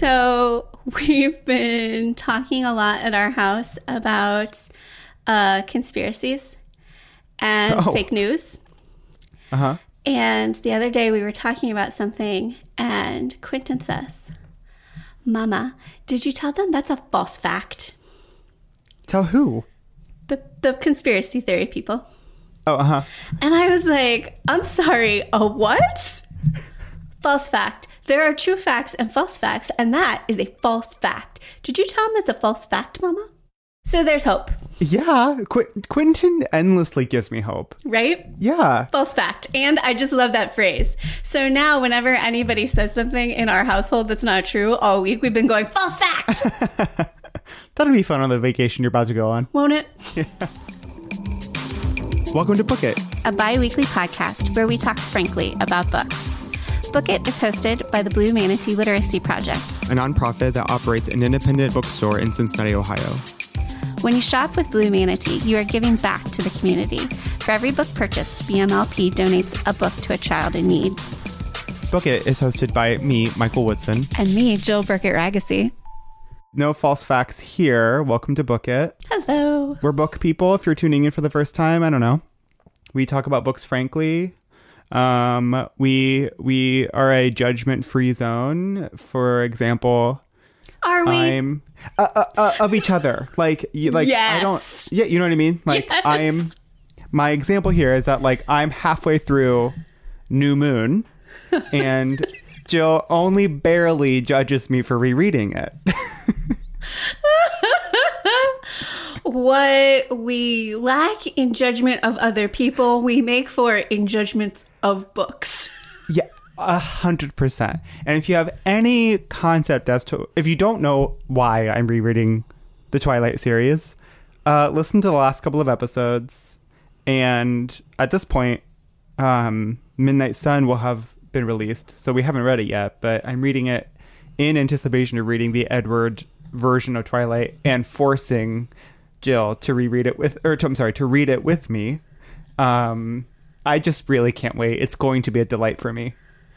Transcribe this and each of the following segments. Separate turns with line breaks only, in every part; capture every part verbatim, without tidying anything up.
So we've been talking a lot at our house about uh, conspiracies and
Oh.
fake news.
Uh-huh.
And the other day we were talking about something and Quentin says, Mama, did you tell them that's a false fact?
Tell who?
The, the conspiracy theory people.
Oh, uh-huh.
And I was like, I'm sorry, a what? False fact. There are true facts and false facts, and that is a false fact. Did you tell him it's a false fact, Mama? So there's hope.
Yeah. Qu- Quentin endlessly gives me hope.
Right?
Yeah.
False fact. And I just love that phrase. So now whenever anybody says something in our household that's not true, all week we've been going, false fact!
That'll be fun on the vacation you're about to go on.
Won't it?
Welcome to Book It.
A bi-weekly podcast where we talk frankly about books. Book It is hosted by the Blue Manatee Literacy Project,
A nonprofit that operates an independent bookstore in Cincinnati, Ohio.
When you shop with Blue Manatee, you are giving back to the community. For every book purchased, B M L P donates a book to a child in need.
Book It is hosted by me, Michael Woodson.
And me, Jill Burkett-Ragacy.
No false facts here. Welcome to Book It.
Hello.
We're book people. If you're tuning in for the first time, I don't know. We talk about books frankly. Um, we we are a judgment-free zone. For example,
Are we?
I'm uh, uh, uh, of each other. Like, you, like
Yes.
I don't. Yeah, you know what I mean. Like,
Yes.
I'm. My example here is that like I'm halfway through New Moon, and Jill only barely judges me for rereading it.
What we lack in judgment of other people, we make for in judgments of books.
Yeah, a hundred percent. And if you have any concept as to, if you don't know why I'm rereading the Twilight series, uh, listen to the last couple of episodes. And at this point, um, Midnight Sun will have been released. So we haven't read it yet, but I'm reading it in anticipation of reading the Edward version of Twilight and forcing Jill to reread it with, or to, I'm sorry, to read it with me. Um, I just really can't wait. It's going to be a delight for me.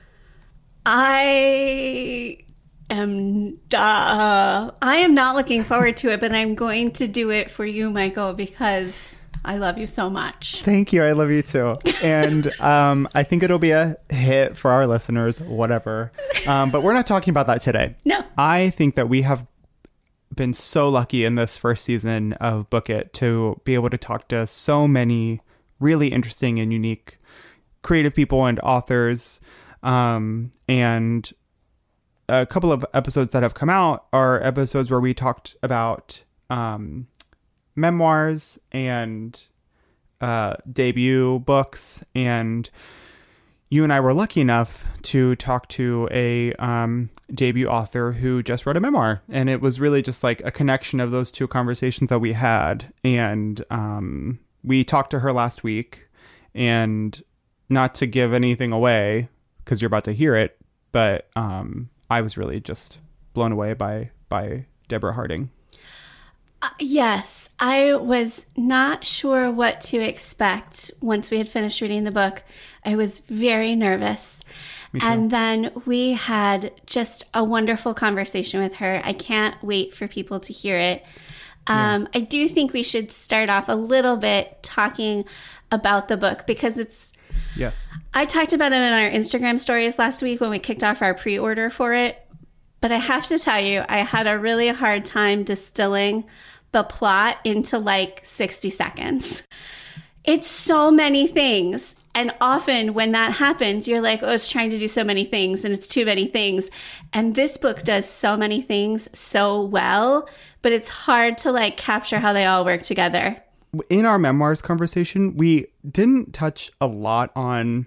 I am uh, I am not looking forward to it, but I'm going to do it for you, Michael, because I love you so much.
Thank you. I love you too. And um, I think it'll be a hit for our listeners, whatever. Um, but we're not talking about that today.
No.
I think that we have been so lucky in this first season of Book It to be able to talk to so many really interesting and unique creative people and authors. Um, and a couple of episodes that have come out are episodes where we talked about um, memoirs and uh, debut books. And you and I were lucky enough to talk to a um, debut author who just wrote a memoir. And it was really just like a connection of those two conversations that we had. And um, we talked to her last week. And not to give anything away, because you're about to hear it, but um, I was really just blown away by, by Deborah Harding.
Uh, yes, I was not sure what to expect once we had finished reading the book. I was very nervous.
Me too.
And then we had just a wonderful conversation with her. I can't wait for people to hear it. Um, yeah. I do think we should start off a little bit talking about the book because it's...
Yes.
I talked about it in our Instagram stories last week when we kicked off our pre-order for it. But I have to tell you, I had a really hard time distilling the plot into like sixty seconds. It's so many things. And often when that happens, you're like, oh, it's trying to do so many things and it's too many things. And this book does so many things so well, but it's hard to like capture how they all work together.
In our memoirs conversation, we didn't touch a lot on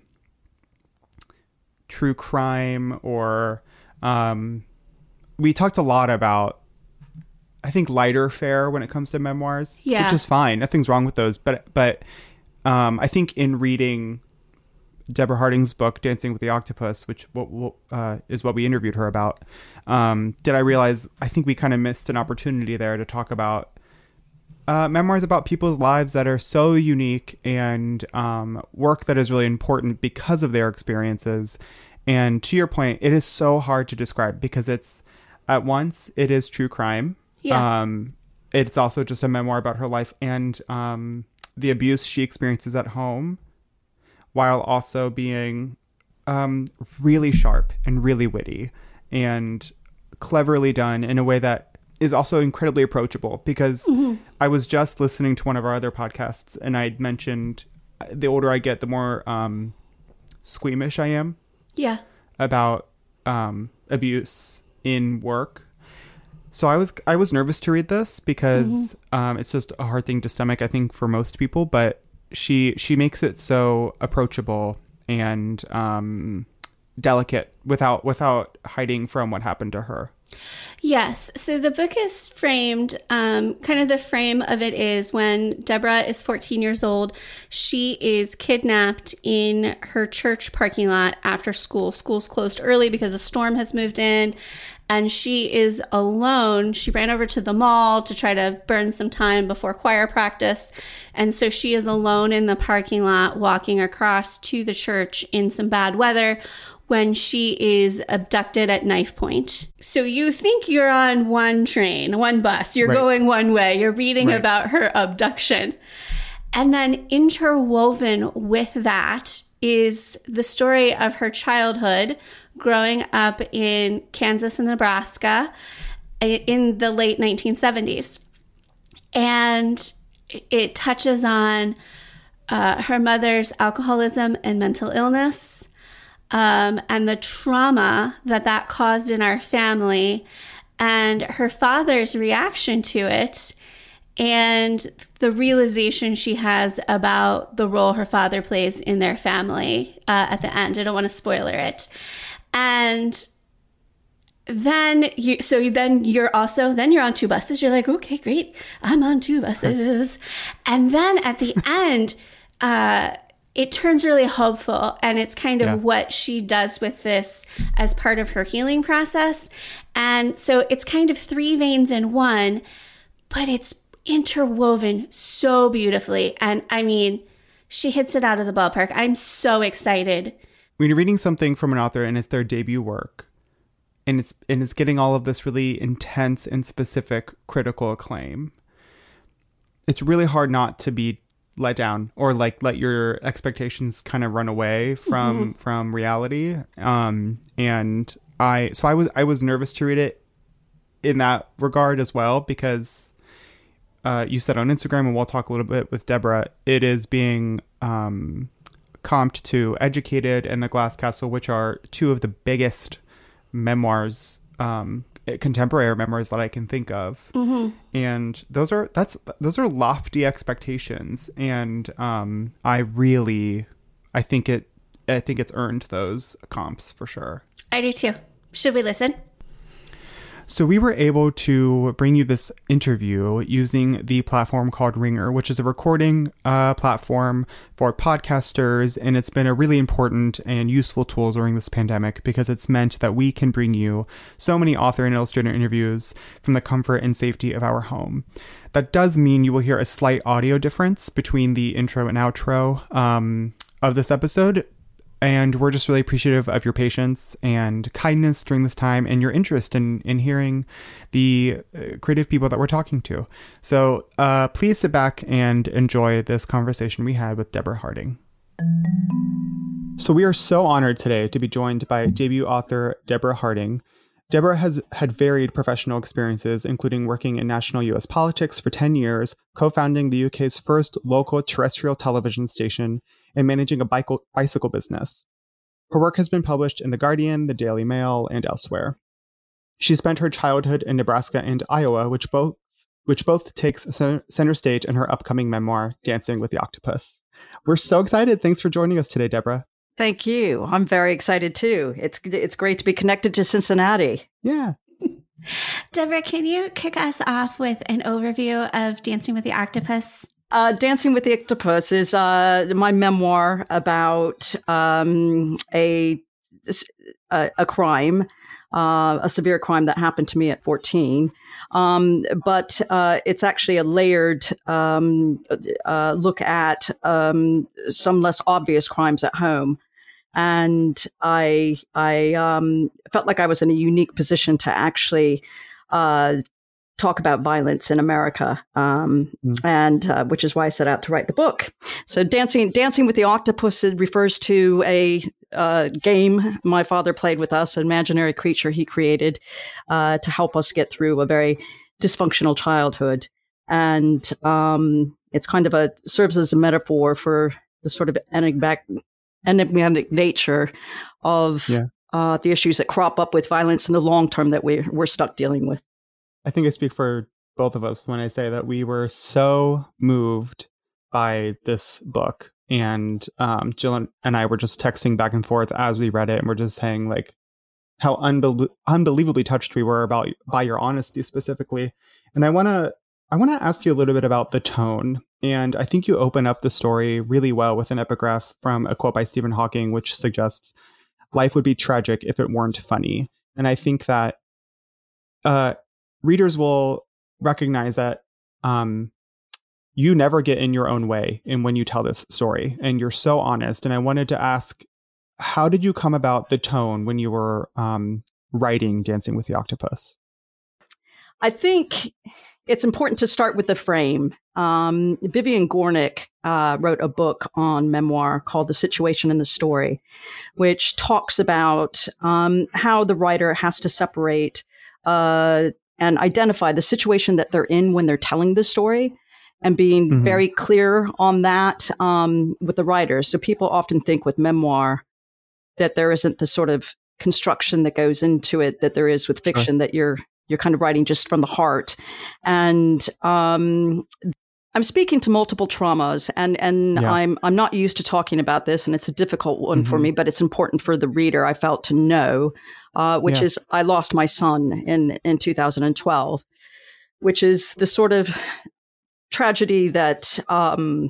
true crime or um, we talked a lot about, I think, lighter fare when it comes to memoirs,
yeah.
which is fine. Nothing's wrong with those. But but um, I think in reading Deborah Harding's book, Dancing with the Octopus, which what, uh, is what we interviewed her about, um, did I realize I think we kind of missed an opportunity there to talk about Uh, memoirs about people's lives that are so unique and um, work that is really important because of their experiences. And to your point, it is so hard to describe because it's at once it is true crime.
Yeah.
Um, it's also just a memoir about her life and um, the abuse she experiences at home, while also being um, really sharp and really witty and cleverly done in a way that is also incredibly approachable. Because mm-hmm. I was just listening to one of our other podcasts, and I mentioned the older I get, the more um, squeamish I am.
Yeah.
About um, abuse in work. So I was I was nervous to read this because mm-hmm. um, it's just a hard thing to stomach, I think, for most people. But she she makes it so approachable and um, delicate without without hiding from what happened to her.
Yes. So the book is framed, um, kind of the frame of it is when Deborah is fourteen years old, she is kidnapped in her church parking lot after school. School's closed early because a storm has moved in, and she is alone. She ran over to the mall to try to burn some time before choir practice. And so she is alone in the parking lot walking across to the church in some bad weather when she is abducted at knife point. So you think you're on one train, one bus, you're right. going one way, you're reading right. about her abduction. And then interwoven with that is the story of her childhood growing up in Kansas and Nebraska in the late nineteen seventies. And it touches on uh, her mother's alcoholism and mental illness, Um, and the trauma that that caused in our family, and her father's reaction to it, and the realization she has about the role her father plays in their family uh, at the end. I don't want to spoiler it. And then you, so then you're also, then you're on two buses. You're like, okay, great. I'm on two buses. And then at the end, uh, it turns really hopeful, and it's kind of yeah. what she does with this as part of her healing process. And so it's kind of three veins in one, but it's interwoven so beautifully. And I mean, she hits it out of the ballpark. I'm so excited.
When you're reading something from an author and it's their debut work, and it's and it's getting all of this really intense and specific critical acclaim, it's really hard not to be let down or like let your expectations kind of run away from mm-hmm. from reality. Um and I so I was I was nervous to read it in that regard as well, because uh you said on Instagram, and we'll talk a little bit with Deborah, it is being um comped to Educated and The Glass Castle, which are two of the biggest memoirs, um contemporary memoirs that I can think of. Mm-hmm. And those are that's those are lofty expectations, and um I really I think it I think it's earned those comps for sure.
I do too. Should we listen?
So we were able to bring you this interview using the platform called Ringer, which is a recording uh, platform for podcasters. And it's been a really important and useful tool during this pandemic, because it's meant that we can bring you so many author and illustrator interviews from the comfort and safety of our home. That does mean you will hear a slight audio difference between the intro and outro um, of this episode. And we're just really appreciative of your patience and kindness during this time, and your interest in, in hearing the uh, creative people that we're talking to. So uh, please sit back and enjoy this conversation we had with Deborah Harding. So we are so honored today to be joined by debut author Deborah Harding. Deborah has had varied professional experiences, including working in national U S politics for ten years, co-founding the U K's first local terrestrial television station, and managing a bicycle business. Her work has been published in The Guardian, The Daily Mail, and elsewhere. She spent her childhood in Nebraska and Iowa, which both which both takes center stage in her upcoming memoir, Dancing with the Octopus. We're so excited. Thanks for joining us today, Deborah.
Thank you. I'm very excited too. It's it's great to be connected to Cincinnati.
Yeah.
Deborah, can you kick us off with an overview of Dancing with the Octopus?
Uh, Dancing with the Octopus is uh, my memoir about um, a, a a crime, uh, a severe crime that happened to me at fourteen. Um, but uh, it's actually a layered um, uh, look at um, some less obvious crimes at home. and I I um, felt like I was in a unique position to actually uh, talk about violence in America, um, mm. and uh, which is why I set out to write the book. So, Dancing Dancing with the Octopus refers to a uh, game my father played with us, an imaginary creature he created uh, to help us get through a very dysfunctional childhood. And um, it's kind of a serves as a metaphor for the sort of enigmatic, enigmatic nature of yeah. uh, the issues that crop up with violence in the long term that we, we're stuck dealing with.
I think I speak for both of us when I say that we were so moved by this book. And um, Jill and I were just texting back and forth as we read it. And we're just saying like how unbel- unbelievably touched we were about by your honesty specifically. And I want to I want to ask you a little bit about the tone. And I think you open up the story really well with an epigraph from a quote by Stephen Hawking, which suggests life would be tragic if it weren't funny. And I think that uh, readers will recognize that um, you never get in your own way in when you tell this story. And you're so honest. And I wanted to ask, how did you come about the tone when you were um, writing Dancing with the Octopus?
I think it's important to start with the frame. Um, Vivian Gornick uh, wrote a book on memoir called The Situation in the Story, which talks about um, how the writer has to separate uh, and identify the situation that they're in when they're telling the story, and being mm-hmm. very clear on that um, with the writer. So people often think with memoir that there isn't the sort of construction that goes into it that there is with fiction, sure. that you're you're kind of writing just from the heart. And um, I'm speaking to multiple traumas, and and yeah. I'm I'm not used to talking about this, and it's a difficult one mm-hmm. for me, but it's important for the reader, I felt, to know, uh, which yeah. is I lost my son in, in two thousand twelve, which is the sort of tragedy that um,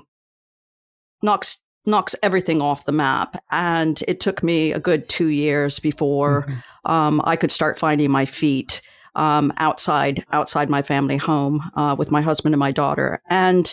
knocks knocks everything off the map. And it took me a good two years before mm-hmm. um, I could start finding my feet um, outside outside my family home uh, with my husband and my daughter. And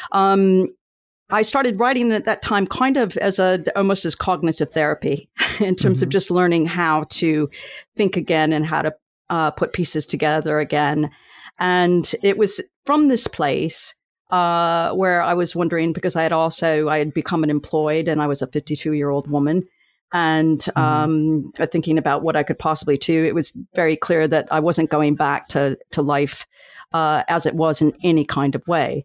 um, I started writing at that time kind of as a almost as cognitive therapy in terms mm-hmm. of just learning how to think again and how to uh, put pieces together again. And it was from this place uh, where I was wondering, because I had also, I had become unemployed and I was a fifty-two year old woman, and mm-hmm. um, thinking about what I could possibly do. It was very clear that I wasn't going back to, to life uh, as it was in any kind of way.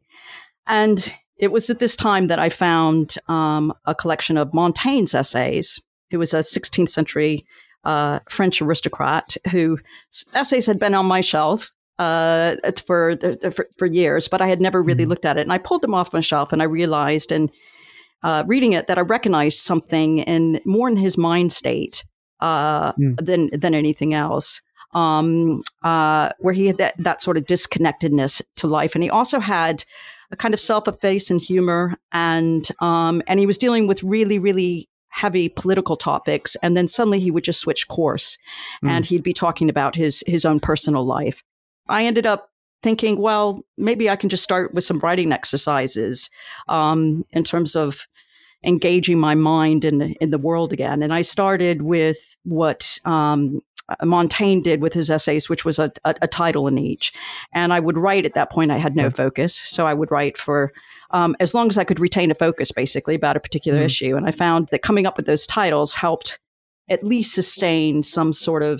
And it was at this time that I found um, a collection of Montaigne's essays, who was a sixteenth century uh, French aristocrat whose essays had been on my shelf uh, for, for for years, but I had never really mm-hmm. looked at it. And I pulled them off my shelf, and I realized, in uh, reading it, that I recognized something in more in his mind state uh, mm. than than anything else. Um, uh, where he had that, that sort of disconnectedness to life. And he also had a kind of self-effacing humor, and, um, and he was dealing with really, really heavy political topics. And then suddenly he would just switch course mm. and he'd be talking about his, his own personal life. I ended up thinking, well, maybe I can just start with some writing exercises, um, in terms of engaging my mind in, in the world again. And I started with what, um, Montaigne did with his essays, which was a, a, a title in each. And I would write, at that point, I had no focus. So I would write for um, as long as I could retain a focus, basically, about a particular mm. issue. And I found that coming up with those titles helped at least sustain some sort of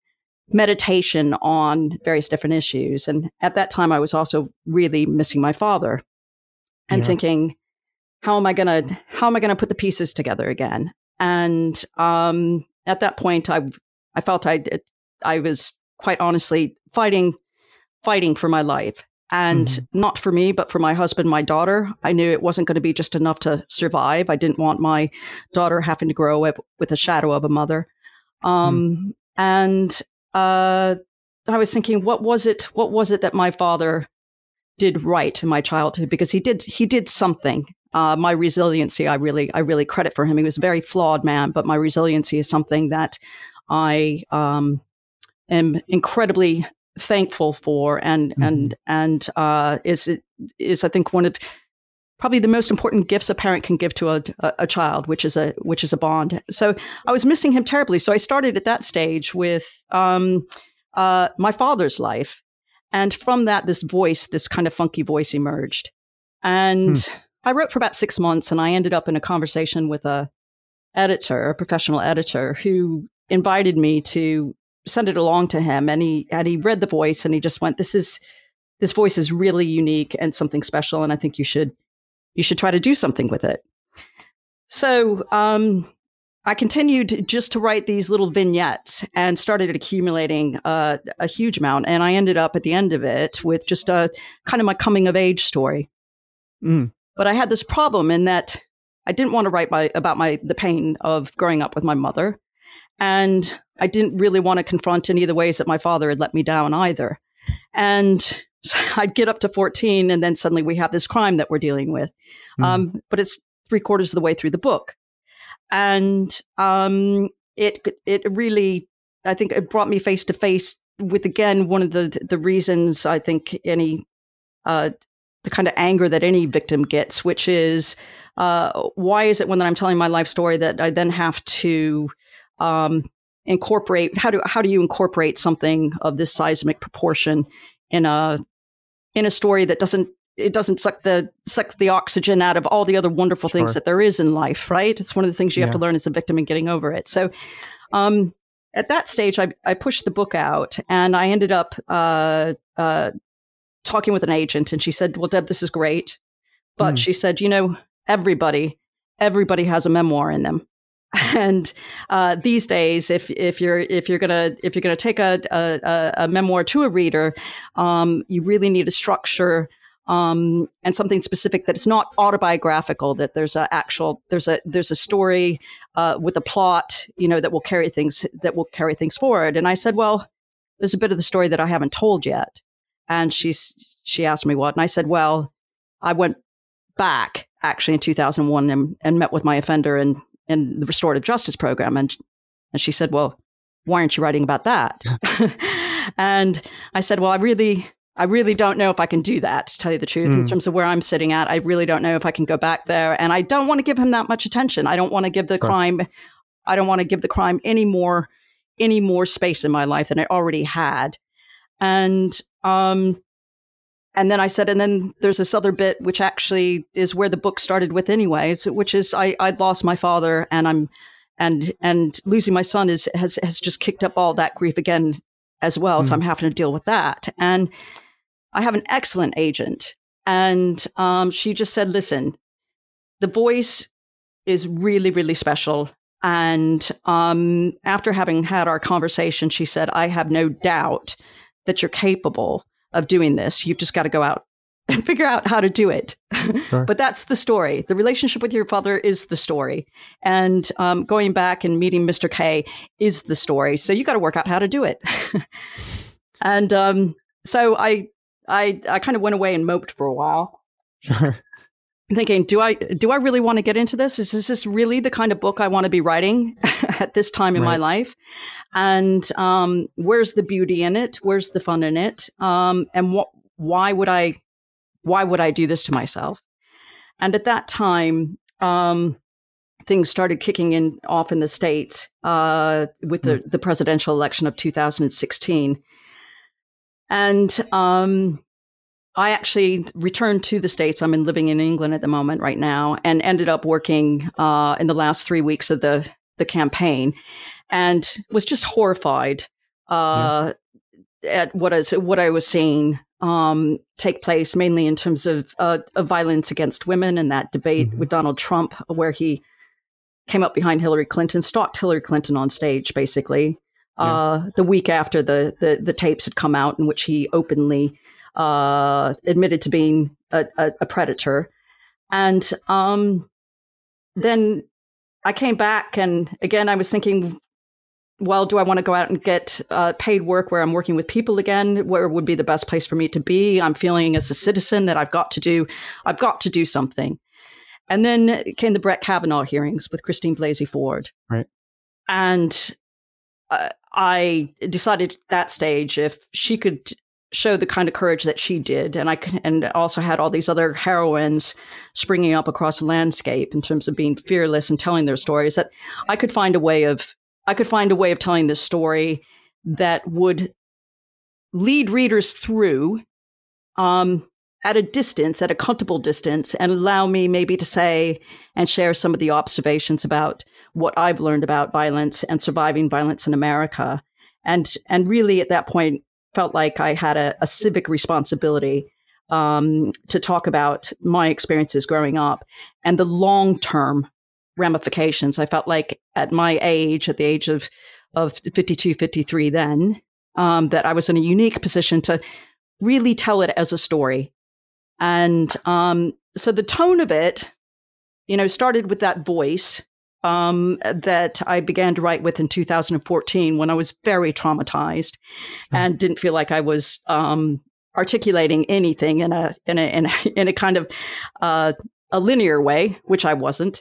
meditation on various different issues. And at that time, I was also really missing my father and yeah. thinking, how am I going to, how am I going to put the pieces together again? And um, at that point, I I felt I I was quite honestly fighting fighting for my life, and mm-hmm. not for me, but for my husband, my daughter. I knew it wasn't going to be just enough to survive. I didn't want my daughter having to grow up with a shadow of a mother. Um, mm. And uh, I was thinking, what was it? What was it that my father did right in my childhood? Because he did he did something. Uh, my resiliency, I really I really credit for him. He was a very flawed man, but my resiliency is something that I um, am incredibly thankful for, and mm-hmm. and and uh, is is I think one of probably the most important gifts a parent can give to a, a, a child, which is a which is a bond. So I was missing him terribly. So I started at that stage with um, uh, my father's life. And from that, this voice, this kind of funky voice emerged. And hmm. I wrote for about six months and I ended up in a conversation with a editor, a professional editor, who invited me to send it along to him. And he, and he read the voice and he just went, this is, this voice is really unique and something special. And I think you should, you should try to do something with it. So, um, I continued just to write these little vignettes and started accumulating uh, a huge amount. And I ended up at the end of it with just a kind of my coming of age story. Mm. But I had this problem in that I didn't want to write my, about my the pain of growing up with my mother. And I didn't really want to confront any of the ways that my father had let me down either. And so I'd get up to fourteen and then suddenly we have this crime that we're dealing with. Mm. Um, but it's three quarters of the way through the book. And um, it it really, I think it brought me face to face with, again, one of the the reasons I think any, uh, the kind of anger that any victim gets, which is, uh, why is it when I'm telling my life story that I then have to um, incorporate, how do how do you incorporate something of this seismic proportion in a in a story that doesn't, it doesn't suck the suck the oxygen out of all the other wonderful sure. things that there is in life, right? It's one of the things you yeah. have to learn as a victim and getting over it. So um, at that stage, I, I pushed the book out and I ended up uh, uh, talking with an agent. And she said, well, Deb, this is great. But mm. she said, you know, everybody, everybody has a memoir in them. And uh, these days, if if you're if you're gonna if you're gonna take a a, a memoir to a reader, um, you really need a structure. Um, and something specific that it's not autobiographical, that there's a actual, there's a, there's a story, uh, with a plot, you know, that will carry things, that will carry things forward. And I said, well, there's a bit of the story that I haven't told yet. And she's, she asked me what, and I said, well, I went back actually in two thousand one and, and met with my offender in, in the restorative justice program. And, and she said, well, why aren't you writing about that? And I said, well, I really, I really don't know if I can do that, to tell you the truth, mm. in terms of where I'm sitting at. I really don't know if I can go back there. And I don't want to give him that much attention. I don't want to give the sure. crime, I don't want to give the crime any more, any more space in my life than it already had. And, um, and then I said, and then there's this other bit, which actually is where the book started with anyways, which is I, I'd lost my father and I'm, and, and losing my son is, has, has just kicked up all that grief again as well. Mm. So I'm having to deal with that. And I have an excellent agent, and um, she just said, listen, the voice is really, really special. And um, after having had our conversation, she said, I have no doubt that you're capable of doing this. You've just got to go out and figure out how to do it. Sure. But that's the story. The relationship with your father is the story. And um, going back and meeting Mister K is the story. So you got to work out how to do it. And um, so I... I, I kind of went away and moped for a while. Sure. Thinking, do I do I really want to get into this? Is, is this really the kind of book I want to be writing at this time in right. my life? And um, where's the beauty in it? Where's the fun in it? Um, and what? Why would I? Why would I do this to myself? And at that time, um, things started kicking in off in the States uh, with the, mm. the presidential election of two thousand sixteen. And um, I actually returned to the States. I'm in, living in England at the moment right now, and ended up working uh, in the last three weeks of the, the campaign, and was just horrified uh, yeah. at what is what I was seeing um, take place, mainly in terms of, uh, of violence against women, and that debate mm-hmm. with Donald Trump, where he came up behind Hillary Clinton, stalked Hillary Clinton on stage, basically. Yeah. Uh, the week after the, the, the tapes had come out, in which he openly uh, admitted to being a, a, a predator. And um, then I came back, and again, I was thinking, well, do I want to go out and get uh, paid work where I'm working with people again? Where would be the best place for me to be? I'm feeling as a citizen that I've got to do, I've got to do something. And then came the Brett Kavanaugh hearings with Christine Blasey Ford. Right. And uh, I decided at that stage, if she could show the kind of courage that she did. And I could, and also had all these other heroines springing up across the landscape in terms of being fearless and telling their stories, that I could find a way of, I could find a way of telling this story that would lead readers through, um, at a distance, at a comfortable distance, and allow me maybe to say and share some of the observations about what I've learned about violence and surviving violence in America. And, and really at that point, felt like I had a, a civic responsibility um, to talk about my experiences growing up and the long-term ramifications. I felt like at my age, at the age of, of fifty-two, fifty-three then, um, that I was in a unique position to really tell it as a story. And um, so the tone of it, you know, started with that voice Um, that I began to write with in two thousand fourteen when I was very traumatized and didn't feel like I was um, articulating anything in a in a in a, in a kind of uh, a linear way, which I wasn't.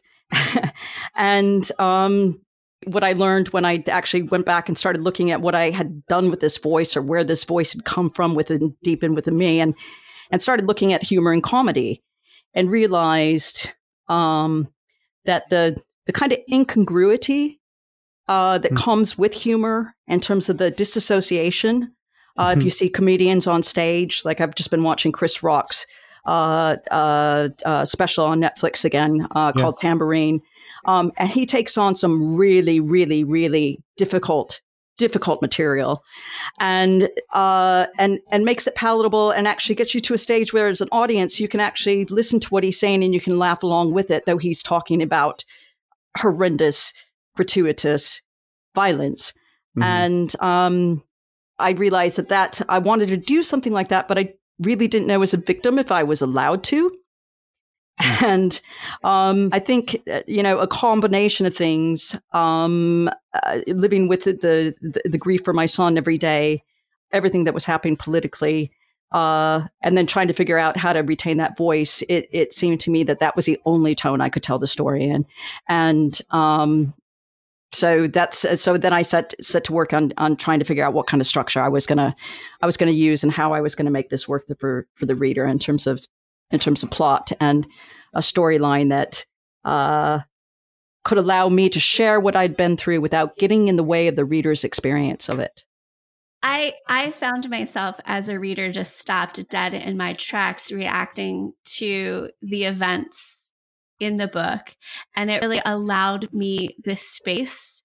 And um, what I learned when I actually went back and started looking at what I had done with this voice, or where this voice had come from within deep in within me, and and started looking at humor and comedy, and realized um, that the the kind of incongruity uh, that mm-hmm. comes with humor in terms of the disassociation. Uh, mm-hmm. If you see comedians on stage, like I've just been watching Chris Rock's uh, uh, uh, special on Netflix again uh, yeah. called Tambourine. Um, and he takes on some really, really, really difficult, difficult material and uh, and and makes it palatable, and actually gets you to a stage where as an audience, you can actually listen to what he's saying and you can laugh along with it, though he's talking about horrendous, gratuitous violence. Mm-hmm. And um, I realized that, that I wanted to do something like that, but I really didn't know as a victim if I was allowed to. Mm-hmm. And um, I think, you know, a combination of things, um, uh, living with the, the, the grief for my son every day, everything that was happening politically, Uh, and then trying to figure out how to retain that voice, it, it seemed to me that that was the only tone I could tell the story in. And um, so that's so then I set set to work on on trying to figure out what kind of structure I was gonna I was gonna use and how I was gonna make this work for for the reader in terms of in terms of plot and a storyline that uh, could allow me to share what I'd been through without getting in the way of the reader's experience of it.
I, I found myself as a reader just stopped dead in my tracks reacting to the events in the book. And it really allowed me this space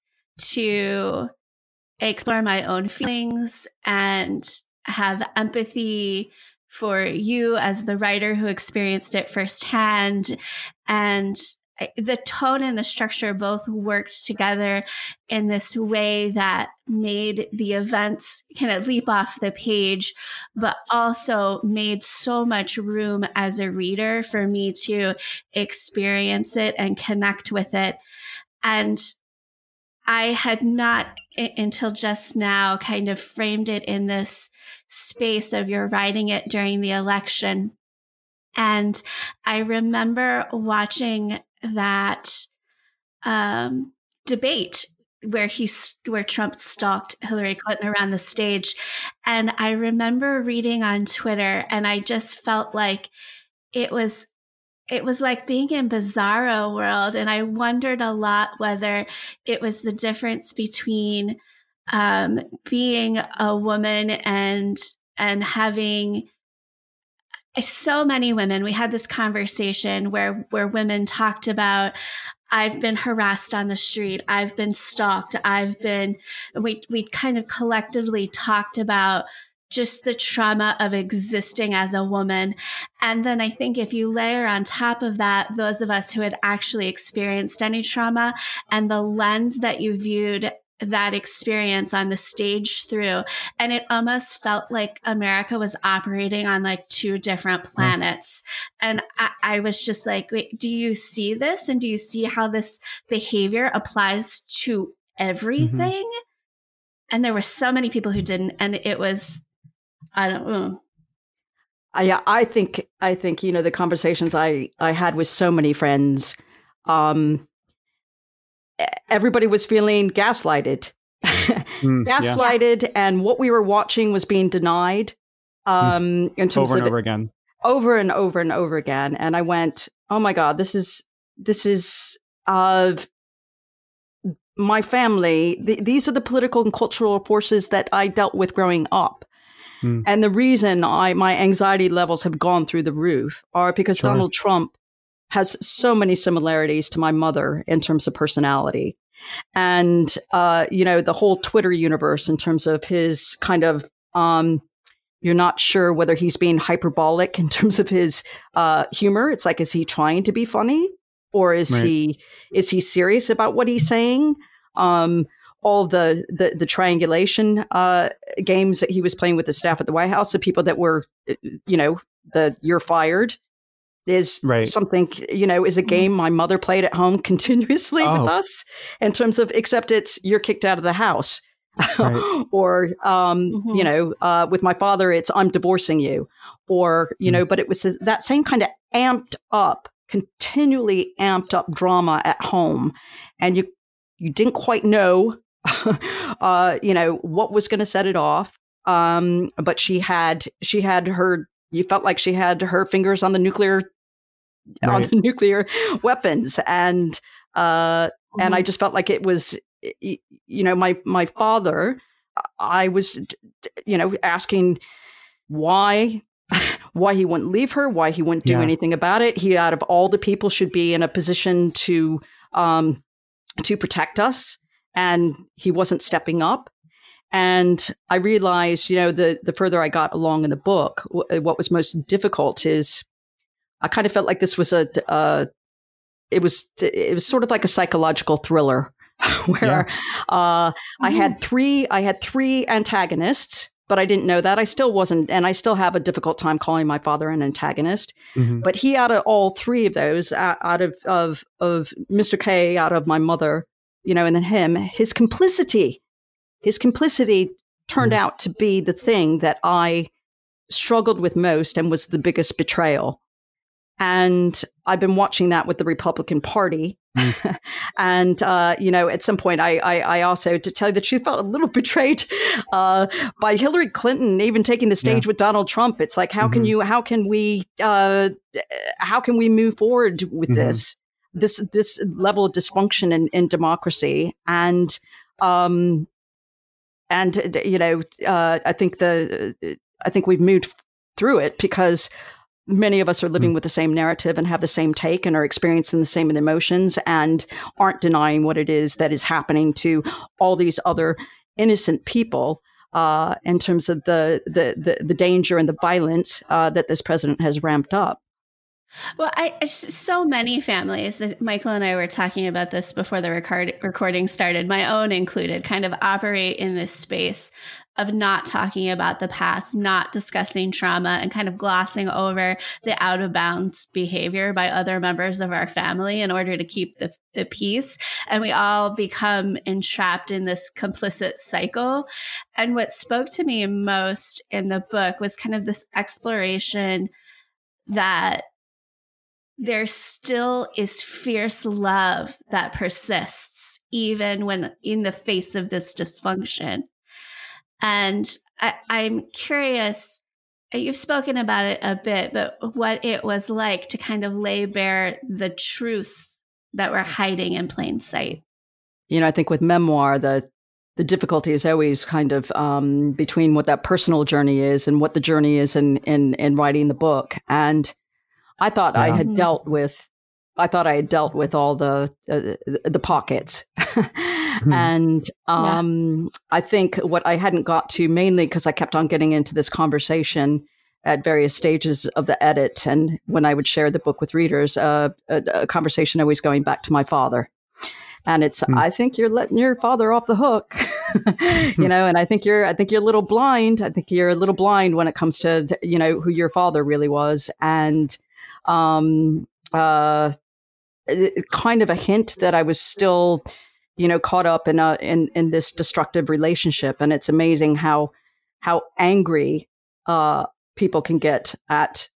to explore my own feelings and have empathy for you as the writer who experienced it firsthand. And the tone and the structure both worked together in this way that made the events kind of leap off the page, but also made so much room as a reader for me to experience it and connect with it. And I had not until just now kind of framed it in this space of you're writing it during the election. And I remember watching that um, debate where he where Trump stalked Hillary Clinton around the stage, and I remember reading on Twitter, and I just felt like it was it was like being in Bizarro World, and I wondered a lot whether it was the difference between um, being a woman and and having so many women. We had this conversation where, where women talked about, I've been harassed on the street. I've been stalked. I've been, we, we kind of collectively talked about just the trauma of existing as a woman. And then I think if you layer on top of that, those of us who had actually experienced any trauma and the lens that you viewed that experience on the stage through, and it almost felt like America was operating on like two different planets. And I, I was just like, wait, do you see this? And do you see how this behavior applies to everything? Mm-hmm. And there were so many people who didn't. And it was, I don't know.
Uh, yeah, I think, I think, you know, the conversations I, I had with so many friends, um, everybody was feeling gaslighted, mm, gaslighted, yeah. And what we were watching was being denied. Um, in terms
over and
of
over again.
Over and over and over again. And I went, oh my God, this is, this is, uh, my family. Th- these are the political and cultural forces that I dealt with growing up. Mm. And the reason I, my anxiety levels have gone through the roof are because sure. Donald Trump has so many similarities to my mother in terms of personality. And, uh, you know, the whole Twitter universe in terms of his kind of, um, you're not sure whether he's being hyperbolic in terms of his uh, humor. It's like, is he trying to be funny, or is right. he is he serious about what he's saying? Um, all the the, the triangulation uh, games that he was playing with the staff at the White House, the people that were, you know, the you're fired is right. something, you know, is a game my mother played at home continuously oh. with us in terms of, except it's you're kicked out of the house. Right. or, um, mm-hmm. you know, uh, with my father, it's I'm divorcing you, or, you mm. know, but it was that same kind of amped up, continually amped up drama at home. And you, you didn't quite know, uh, you know, what was going to set it off. Um, but she had, she had her, you felt like she had her fingers on the nuclear, right. on the nuclear weapons. And, uh, mm-hmm. and I just felt like it was, you know, my, my father, I was, you know, asking why, why he wouldn't leave her, why he wouldn't do yeah. anything about it. He, out of all the people, should be in a position to, um, to protect us. And he wasn't stepping up. And I realized, you know, the, the further I got along in the book, w- what was most difficult is I kind of felt like this was a, uh, it was, it was sort of like a psychological thriller. Where yeah. uh, I had three, I had three antagonists, but I didn't know that. I still wasn't, and I still have a difficult time calling my father an antagonist. Mm-hmm. But he, out of all three of those, out of of of Mister K, out of my mother, you know, and then him, his complicity, his complicity turned mm-hmm. out to be the thing that I struggled with most and was the biggest betrayal. And I've been watching that with the Republican Party. Mm. and, uh, you know, at some point, I, I, I also, to tell you the truth, felt a little betrayed uh, by Hillary Clinton, even taking the stage yeah. with Donald Trump. It's like, how mm-hmm. can you, how can we, uh, how can we move forward with mm-hmm. this, this, this level of dysfunction in, in democracy? And, um, and, you know, uh, I think the, I think we've moved through it because many of us are living mm. with the same narrative and have the same take and are experiencing the same emotions and aren't denying what it is that is happening to all these other innocent people uh, in terms of the, the, the, the danger and the violence uh, that this president has ramped up.
Well, I so many families, Michael and I were talking about this before the record, recording started, my own included, kind of operate in this space of not talking about the past, not discussing trauma, and kind of glossing over the out of bounds behavior by other members of our family in order to keep the, the peace. And we all become entrapped in this complicit cycle. And what spoke to me most in the book was kind of this exploration that there still is fierce love that persists, even when in the face of this dysfunction. And I, I'm curious, you've spoken about it a bit, but what it was like to kind of lay bare the truths that were hiding in plain sight.
You know, I think with memoir, the the difficulty is always kind of um, between what that personal journey is and what the journey is in in, in writing the book. And I thought yeah. I had dealt with, I thought I had dealt with all the uh, the pockets, hmm. and um, yeah. I think what I hadn't got to, mainly because I kept on getting into this conversation at various stages of the edit, and when I would share the book with readers, uh, a, a conversation always going back to my father. And it's, hmm. I think you're letting your father off the hook, you know, and I think you're, I think you're a little blind. I think you're a little blind when it comes to, you know, who your father really was. And um, uh, kind of a hint that I was still, you know, caught up in a, in, in this destructive relationship. And it's amazing how, how angry, uh, people can get at,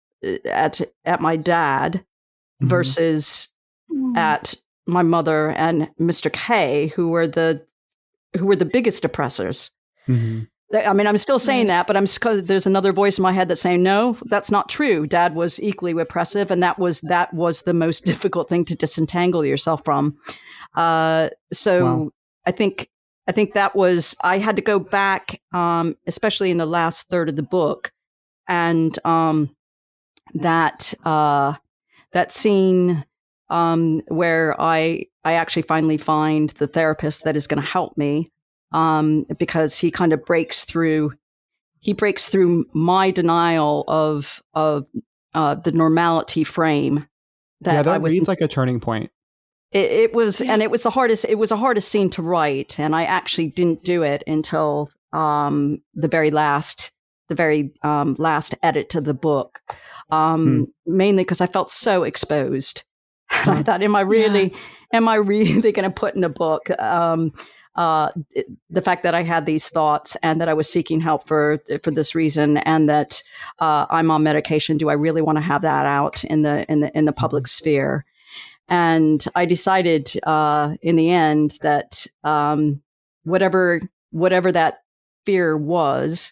at, at my dad mm-hmm. versus mm. at my mother and Mister K, who were the, who were the biggest oppressors. Mm-hmm. I mean, I'm still saying that, but I'm because there's another voice in my head that's saying, no, that's not true. Dad was equally repressive. And that was, that was the most difficult thing to disentangle yourself from. Uh, so wow. I think, I think that was, I had to go back, um, especially in the last third of the book. And, um, that, uh, that scene, um, where I, I actually finally find the therapist that is going to help me, um, because he kind of breaks through, he breaks through my denial of, of, uh, the normality frame
that yeah, that I was, reads like a turning point.
It, it was, and it was the hardest, it was the hardest scene to write. And I actually didn't do it until, um, the very last, the very, um, last edit to the book. Um, hmm. mainly because I felt so exposed. Hmm. I thought, am I really, yeah. am I really going to put in a book, um, uh, it, the fact that I had these thoughts and that I was seeking help for, for this reason, and that, uh, I'm on medication. Do I really want to have that out in the, in the, in the public sphere? And I decided, uh, in the end that, um, whatever, whatever that fear was,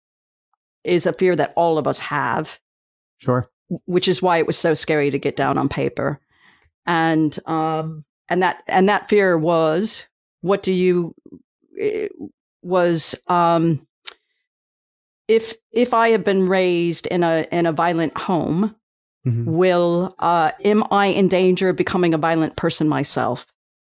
is a fear that all of us have.
Sure.
Which is why it was so scary to get down on paper. And, um, and that, and that fear was, what do you, was, um, if, if I have been raised in a, in a violent home, mm-hmm. will, uh, am I in danger of becoming a violent person myself?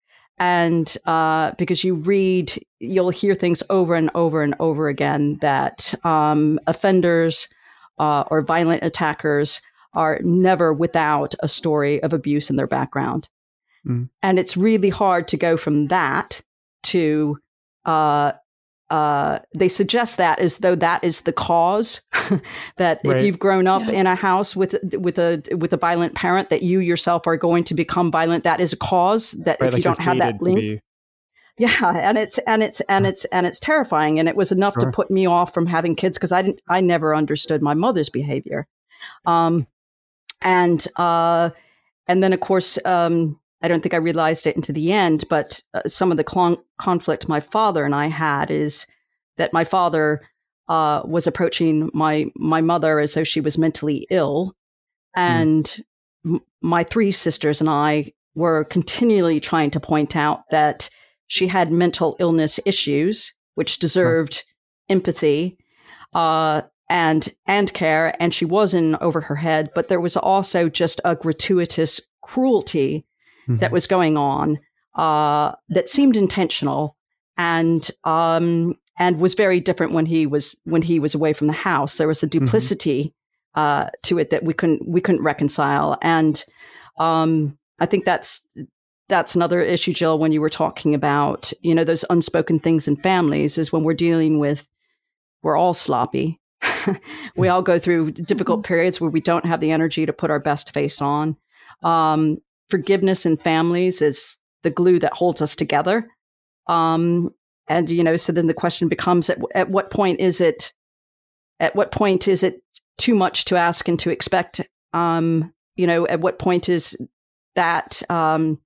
And, uh, because you read, you'll hear things over and over and over again that, um, offenders, Uh, or violent attackers are never without a story of abuse in their background. Mm. And it's really hard to go from that to, uh, uh, they suggest that as though that is the cause, that right. if you've grown up yeah. in a house with, with a, with a violent parent, that you yourself are going to become violent. That is a cause that right, if like you don't have that link. Be... Yeah. And it's, and it's, and it's, and it's terrifying. And it was enough sure. to put me off from having kids because I didn't, I never understood my mother's behavior. Um, and, uh, and then of course, um, I don't think I realized it into the end, but uh, some of the clon- conflict my father and I had is that my father, uh, was approaching my, my mother as though she was mentally ill. And mm. m- my three sisters and I were continually trying to point out that she had mental illness issues, which deserved huh. empathy, uh, and, and care. And she was in over her head, but there was also just a gratuitous cruelty mm-hmm. that was going on, uh, that seemed intentional and, um, and was very different when he was, when he was away from the house. There was a duplicity, mm-hmm. uh, to it that we couldn't, we couldn't reconcile. And, um, I think that's, That's another issue, Jill, when you were talking about, you know, those unspoken things in families is when we're dealing with, we're all sloppy. We all go through difficult periods where we don't have the energy to put our best face on. Um, forgiveness in families is the glue that holds us together. Um, and, you know, so then the question becomes, at, at what point is it, at what point is it too much to ask and to expect? Um, you know, at what point is that, um,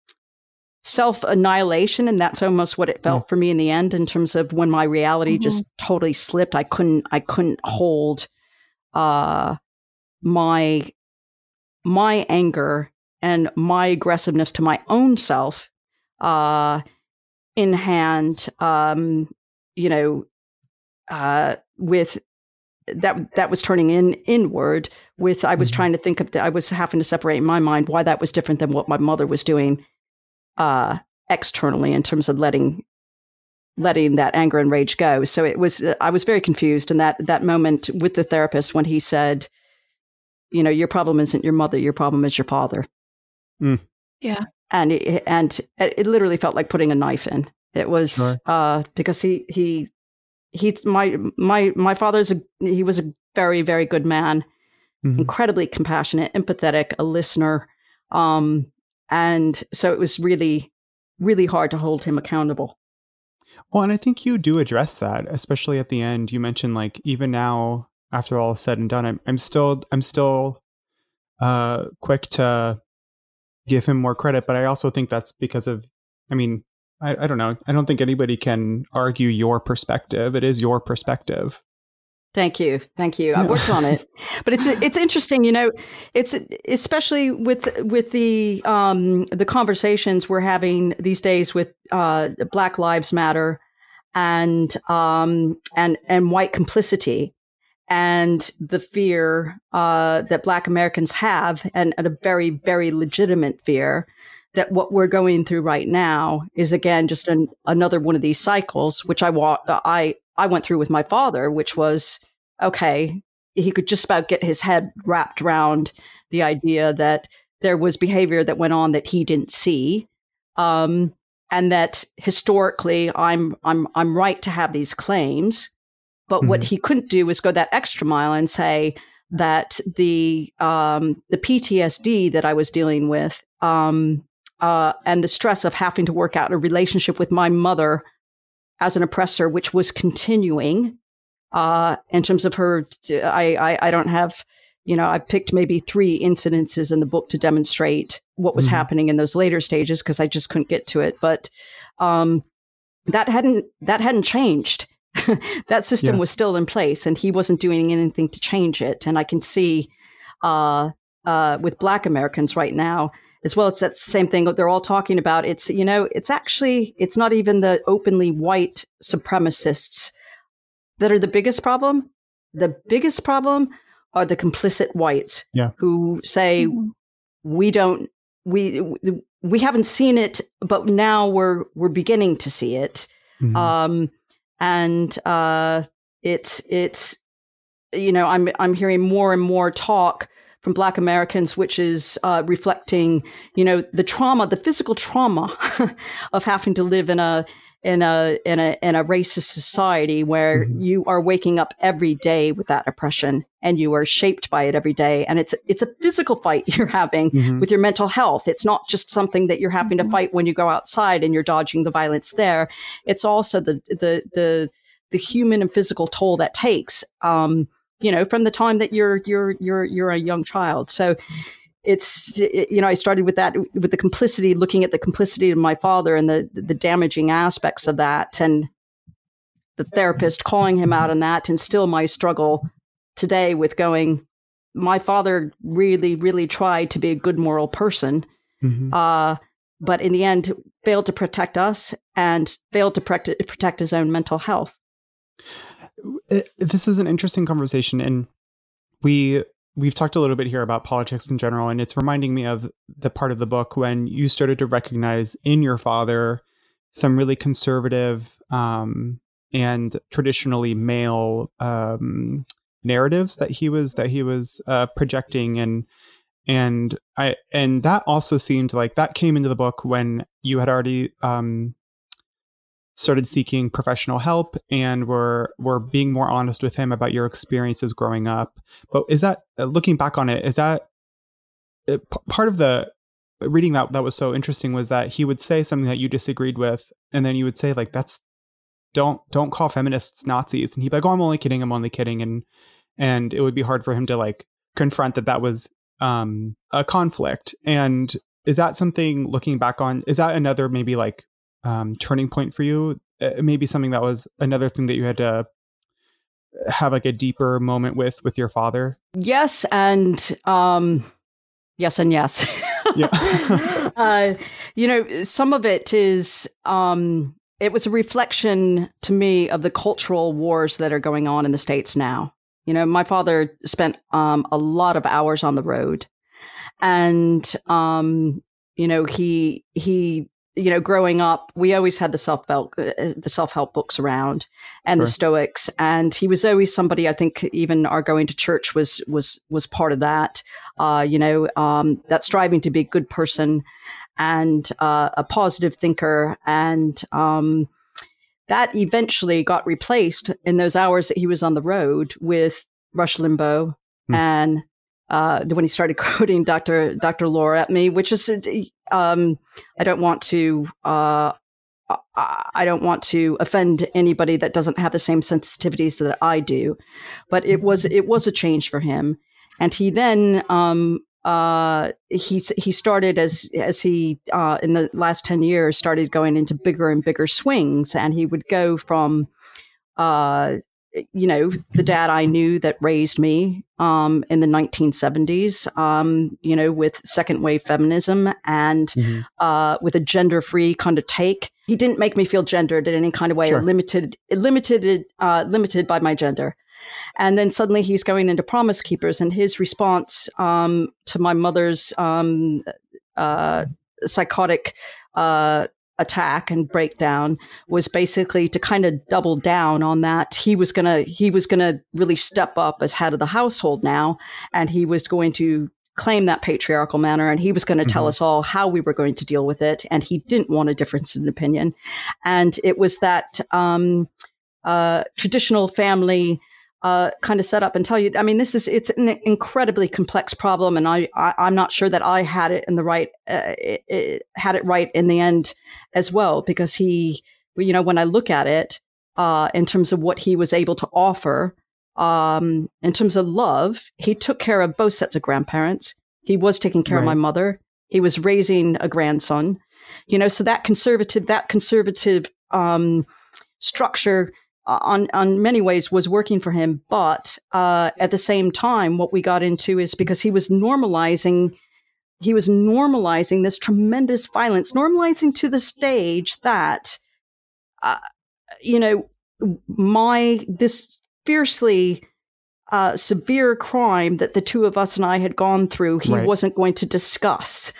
self-annihilation, and that's almost what it felt yeah. for me in the end, in terms of when my reality mm-hmm. just totally slipped. I couldn't, I couldn't hold uh, my my anger and my aggressiveness to my own self uh, in hand. Um, you know, uh, with that that was turning in inward. With I was mm-hmm. trying to think of, the, I was having to separate in my mind why that was different than what my mother was doing. Uh, externally in terms of letting, letting that anger and rage go. So it was, uh, I was very confused in that, that moment with the therapist when he said, you know, your problem isn't your mother, your problem is your father.
Mm.
Yeah.
And it, and it literally felt like putting a knife in. It was, sure. uh, because he, he, he's my, my, my father's, a, he was a very, very good man, mm-hmm. incredibly compassionate, empathetic, a listener. Um, And so it was really, really hard to hold him accountable.
Well, and I think you do address that, especially at the end. You mentioned, like, even now, after all is said and done, I'm, I'm still, I'm still uh, quick to give him more credit. But I also think that's because of, I mean, I, I don't know. I don't think anybody can argue your perspective. It is your perspective.
Thank you. Thank you. I've worked on it, but it's, it's interesting, you know, it's especially with, with the, um, the conversations we're having these days with, uh, Black Lives Matter and, um, and, and white complicity and the fear, uh, that Black Americans have and, and a very, very legitimate fear that what we're going through right now is again, just an, another one of these cycles, which I wa- I, I went through with my father, which was, okay, he could just about get his head wrapped around the idea that there was behavior that went on that he didn't see. Um, and that historically I'm, I'm, I'm right to have these claims. But mm-hmm. what he couldn't do was go that extra mile and say that the, um, the P T S D that I was dealing with, um, uh, and the stress of having to work out a relationship with my mother as an oppressor, which was continuing, uh, in terms of her, I, I, I don't have, you know, I picked maybe three incidences in the book to demonstrate what was mm-hmm. happening in those later stages because I just couldn't get to it. But, um, that hadn't, that hadn't changed. That system yeah. was still in place and he wasn't doing anything to change it. And I can see, uh, uh, with Black Americans right now, as well, it's that same thing they're all talking about. It's, you know, it's actually, it's not even the openly white supremacists that are the biggest problem. The biggest problem are the complicit whites
yeah.
who say, mm-hmm. we don't, we, we haven't seen it, but now we're, we're beginning to see it. Mm-hmm. Um, and, uh, it's, it's, you know, I'm, I'm hearing more and more talk from Black Americans, which is uh, reflecting, you know, the trauma, the physical trauma of having to live in a in a in a in a racist society where mm-hmm. you are waking up every day with that oppression and you are shaped by it every day, and it's it's a physical fight you're having mm-hmm. with your mental health. It's not just something that you're having mm-hmm. to fight when you go outside and you're dodging the violence there. It's also the the the the human and physical toll that takes. Um, you know, from the time that you're, you're, you're, you're a young child. So it's, you know, I started with that, with the complicity, looking at the complicity of my father and the, the damaging aspects of that. And the therapist calling him out on that, and still my struggle today with going, my father really, really tried to be a good moral person. Mm-hmm. Uh, but in the end failed to protect us and failed to protect, protect his own mental health.
It, this is an interesting conversation, and we we've talked a little bit here about politics in general, and it's reminding me of the part of the book when you started to recognize in your father some really conservative um, and traditionally male um, narratives that he was that he was uh, projecting, and and I and that also seemed like that came into the book when you had already um, started seeking professional help and were were being more honest with him about your experiences growing up. But is that, looking back on it, is that uh, p- part of the reading that that was so interesting was that he would say something that you disagreed with, and then you would say like, that's don't don't call feminists Nazis, and he'd be like, oh, I'm only kidding, I'm only kidding, and and it would be hard for him to like confront that that was um a conflict. And is that something, looking back on, is that another maybe like Um, turning point for you? Uh, maybe something that was another thing that you had to have like a deeper moment with with your father?
Yes, and um, yes, and yes.
Yeah.
uh, you know, some of it is um, it was a reflection to me of the cultural wars that are going on in the States now. You know, my father spent um, a lot of hours on the road, and um, you know, he he. you know, growing up, we always had the self-help, uh, the self-help books around, and sure. the Stoics. And he was always somebody, I think even our going to church was, was, was part of that, uh, you know, um, that striving to be a good person and, uh, a positive thinker. And, um, that eventually got replaced in those hours that he was on the road with Rush Limbaugh hmm. and, Uh, when he started quoting Doctor Doctor Laura at me, which is, um, I don't want to, uh, I don't want to offend anybody that doesn't have the same sensitivities that I do, but it was it was a change for him, and he then um, uh, he he started as as he uh, in the last ten years started going into bigger and bigger swings, and he would go from uh, you know, the dad I knew that raised me um, in the nineteen seventies, um, you know, with second wave feminism and mm-hmm. uh, with a gender free kind of take. He didn't make me feel gendered in any kind of way, sure. limited, limited, uh, limited by my gender. And then suddenly he's going into Promise Keepers, and his response um, to my mother's um, uh, psychotic uh attack and breakdown was basically to kind of double down on that. He was going to, he was going to really step up as head of the household now. And he was going to claim that patriarchal manner. And he was going to mm-hmm. tell us all how we were going to deal with it. And he didn't want a difference in opinion. And it was that, um, uh, traditional family, Uh, kind of set up and tell you, I mean, this is, it's an incredibly complex problem. And I, I I'm not sure that I had it in the right, uh, it, it had it right in the end as well, because he, you know, when I look at it, uh, in terms of what he was able to offer, um, in terms of love, he took care of both sets of grandparents. He was taking care right. of my mother. He was raising a grandson, you know, so that conservative, that conservative, um, structure, on on many ways was working for him. But uh, at the same time, what we got into is because he was normalizing, he was normalizing this tremendous violence, normalizing to the stage that, uh, you know, my, this fiercely uh, severe crime that the two of us and I had gone through, he right. wasn't going to discuss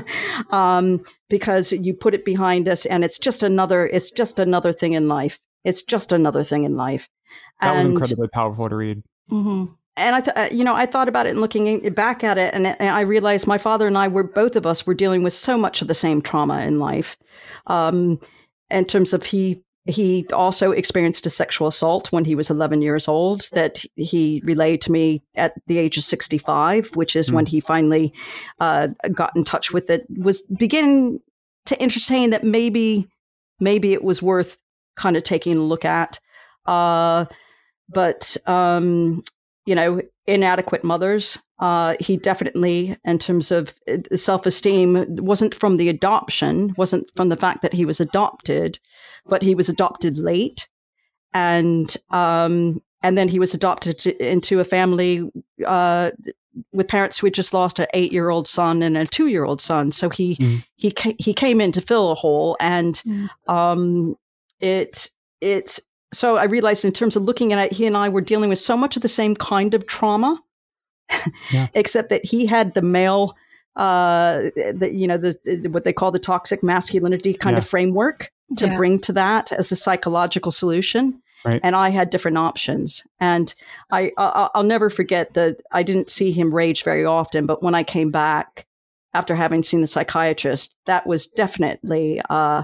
um, because you put it behind us and it's just another, it's just another thing in life. It's just another thing in life.
That
and,
was incredibly powerful to read.
Mm-hmm. And I, th- you know, I thought about it and looking back at it, and, and I realized my father and I were, both of us were dealing with so much of the same trauma in life. Um, in terms of he, he also experienced a sexual assault when he was eleven years old that he relayed to me at the age of sixty-five, which is mm. when he finally uh, got in touch with it, was beginning to entertain that maybe, maybe it was worth kind of taking a look at. Uh, but, um, you know, inadequate mothers, uh, he definitely, in terms of self-esteem, wasn't from the adoption, wasn't from the fact that he was adopted, but he was adopted late. And, um, and then he was adopted to, into a family, uh, with parents who had just lost an eight-year-old son and a two-year-old son. So he, mm. he, ca- he came in to fill a hole, and, mm. um, It, it's, so I realized in terms of looking at it, he and I were dealing with so much of the same kind of trauma, yeah. except that he had the male, uh, the, you know, the, the, what they call the toxic masculinity kind yeah. of framework to yeah. bring to that as a psychological solution. Right. And I had different options. And I, I, I'll never forget that I didn't see him rage very often, but when I came back after having seen the psychiatrist, that was definitely, uh,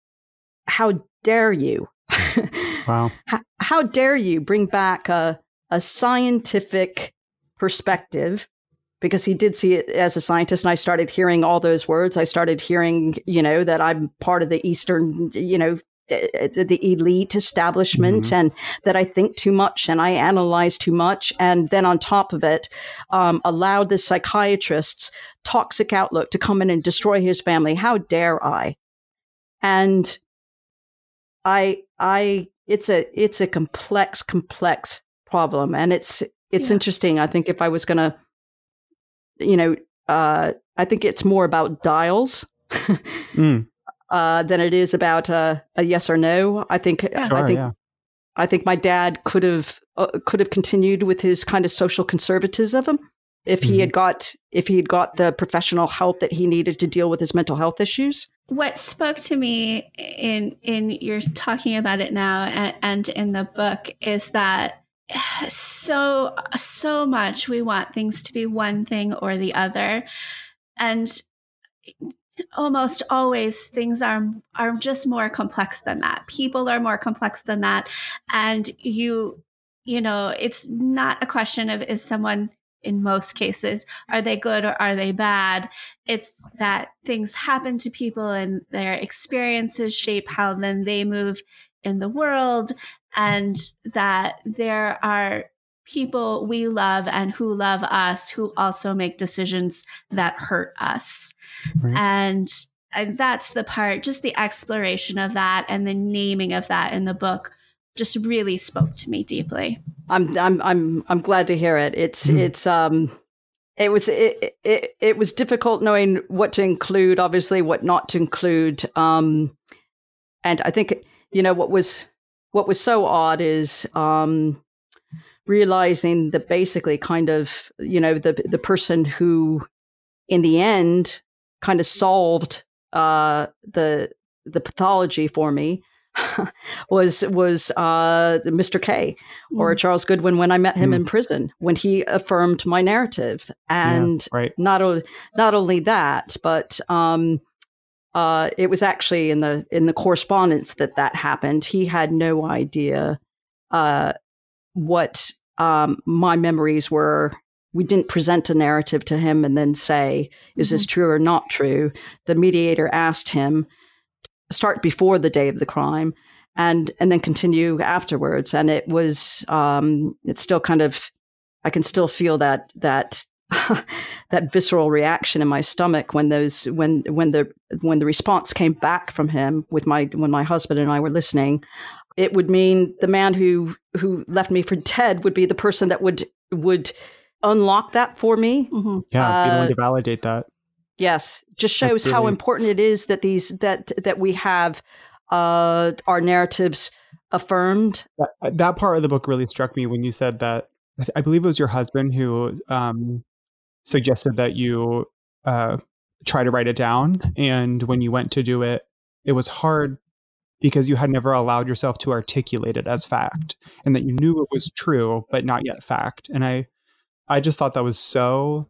how dare you?
Wow.
How, how dare you bring back a, a scientific perspective? Because he did see it as a scientist, and I started hearing all those words. I started hearing, you know, that I'm part of the Eastern, you know, the, the elite establishment, mm-hmm. and that I think too much and I analyze too much. And then on top of it, um, allowed the psychiatrist's toxic outlook to come in and destroy his family. How dare I? And I, I, it's a, it's a complex, complex problem. And it's, it's yeah. interesting. I think if I was going to, you know, uh, I think it's more about dials mm. uh, than it is about uh, a yes or no. I think, yeah.
sure,
I think,
yeah.
I think my dad could have, uh, could have continued with his kind of social conservatism if mm-hmm. he had got, if he had got the professional help that he needed to deal with his mental health issues.
What spoke to me in in your talking about it now and, and in the book is that so so much we want things to be one thing or the other, and almost always things are are just more complex than that. People are more complex than that, and you you know it's not a question of is someone, in most cases, are they good or are they bad? It's that things happen to people and their experiences shape how then they move in the world, and that there are people we love and who love us who also make decisions that hurt us.
Right.
And, and that's the part, just the exploration of that and the naming of that in the book just really spoke to me deeply.
I'm I'm I'm I'm glad to hear it. It's mm. it's um it was it, it it was difficult knowing what to include, obviously what not to include. Um and I think, you know, what was what was so odd is um realizing that basically kind of, you know, the the person who in the end kind of solved uh the the pathology for me was was uh, Mister K or mm. Charles Goodwin when I met him mm. in prison, when he affirmed my narrative. And
yeah, right.
not, o- not only that, but um, uh, it was actually in the in the correspondence that that happened. He had no idea uh, what um, my memories were. We didn't present a narrative to him and then say, is mm-hmm. this true or not true? The mediator asked him start before the day of the crime and and then continue afterwards. And it was um it's still kind of, I can still feel that that that visceral reaction in my stomach when those when when the when the response came back from him with my when my husband and I were listening. It would mean the man who who left me for dead would be the person that would would unlock that for me.
Mm-hmm. Yeah, uh, be the one to validate that.
Yes, just shows Absolutely. How important it is that these that that we have uh, our narratives affirmed.
That, that part of the book really struck me when you said that. I believe it was your husband who um, suggested that you uh, try to write it down, and when you went to do it, it was hard because you had never allowed yourself to articulate it as fact, and that you knew it was true but not yet fact. And I, I just thought that was so.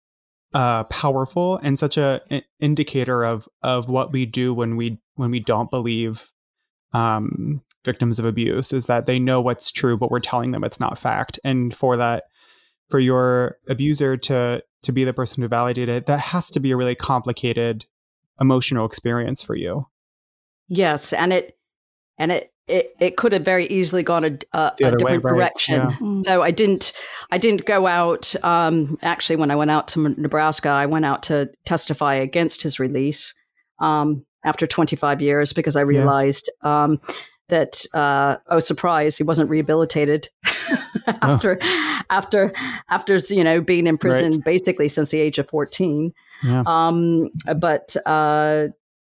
Uh, powerful and such a an indicator of of what we do when we when we don't believe um, victims of abuse, is that they know what's true, but we're telling them it's not fact. And for that, for your abuser to to be the person who validated it, that has to be a really complicated emotional experience for you.
Yes, and it and it. It, it could have very easily gone a, a, a different
way, right.
direction.
Yeah.
Mm. So I didn't, I didn't go out. Um, actually, when I went out to Nebraska, I went out to testify against his release um, after twenty-five years because I realized yeah. um, that, uh, oh, surprise, he wasn't rehabilitated after, oh. after, after you know being in prison right. basically since the age of fourteen.
Yeah.
Um, but uh,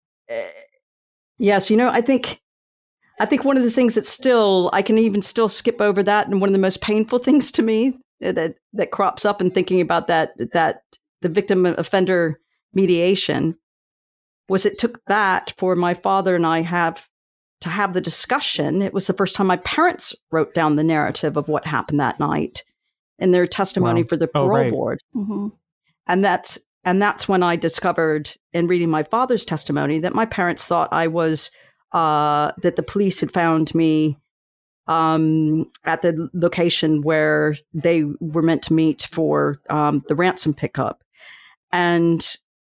yes, you know, I think. I think one of the things that still, I can even still skip over that. And one of the most painful things to me that, that crops up in thinking about that, that the victim offender mediation was it took that for my father and I have to have the discussion. It was the first time my parents wrote down the narrative of what happened that night in their testimony wow. for the parole oh, right. board. Mm-hmm. And that's, and that's when I discovered in reading my father's testimony that my parents thought I was Uh, that the police had found me um, at the location where they were meant to meet for um, the ransom pickup. And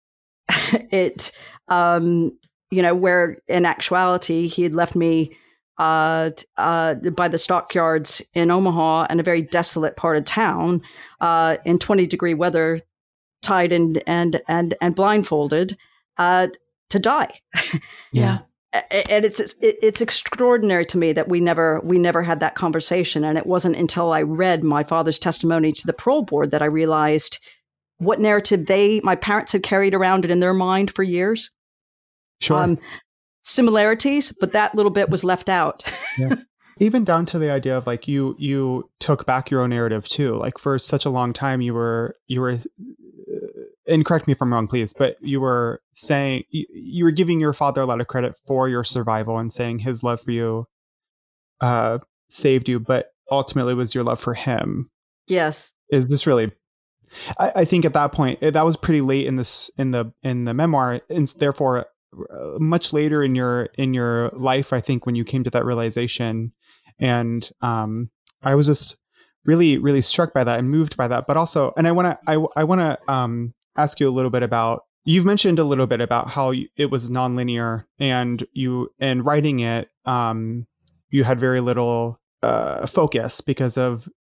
it, um, you know, where in actuality, he had left me uh, uh, by the stockyards in Omaha in a very desolate part of town uh, in twenty degree weather, tied and, and, and, and blindfolded uh, to die.
Yeah.
And it's, it's it's extraordinary to me that we never we never had that conversation. And it wasn't until I read my father's testimony to the parole board that I realized what narrative they, my parents, had carried around it in their mind for years.
Sure. Um,
similarities, but that little bit was left out.
Yeah. Even down to the idea of like you you took back your own narrative too. Like for such a long time, you were you were. And correct me if I'm wrong, please, but you were saying you, you were giving your father a lot of credit for your survival and saying his love for you uh, saved you, but ultimately it was your love for him.
Yes.
Is this really? I, I think at that point that was pretty late in this in the in the memoir, and therefore uh, much later in your in your life. I think when you came to that realization, and um, I was just really really struck by that and moved by that. But also, and I want to I I want to. Um, ask you a little bit about, you've mentioned a little bit about how you, it was nonlinear and you, and writing it, um, you had very little uh, focus because of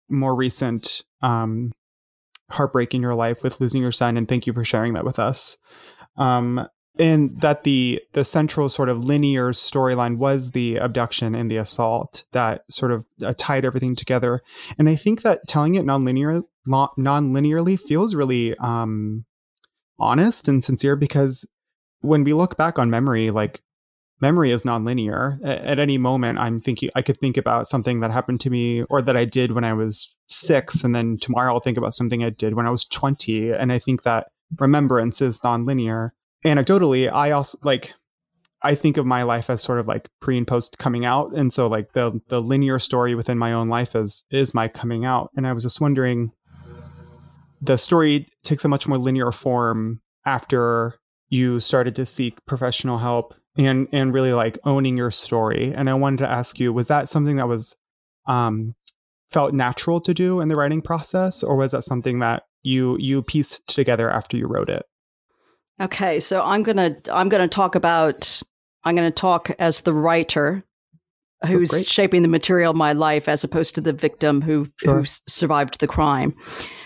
more recent um, heartbreak in your life with losing your son, and thank you for sharing that with us. Um, and that the the central sort of linear storyline was the abduction and the assault that sort of uh, tied everything together. And I think that telling it non-linear, non-linearly feels really um, honest and sincere, because when we look back on memory, like memory is nonlinear. At, at any moment, I'm thinking I could think about something that happened to me or that I did when I was six, and then tomorrow I'll think about something I did when I was twenty. And I think that remembrance is nonlinear. Anecdotally, I also like I think of my life as sort of like pre and post coming out, and so like the the linear story within my own life is is my coming out. And I was just wondering, the story takes a much more linear form after you started to seek professional help and and really like owning your story. And I wanted to ask you, was that something that was um, felt natural to do in the writing process, or was that something that you you pieced together after you wrote it?
Okay, so I'm gonna I'm gonna talk about I'm gonna talk as the writer who's
oh,
shaping the material of my life, as opposed to the victim who
Sure.
who survived the crime.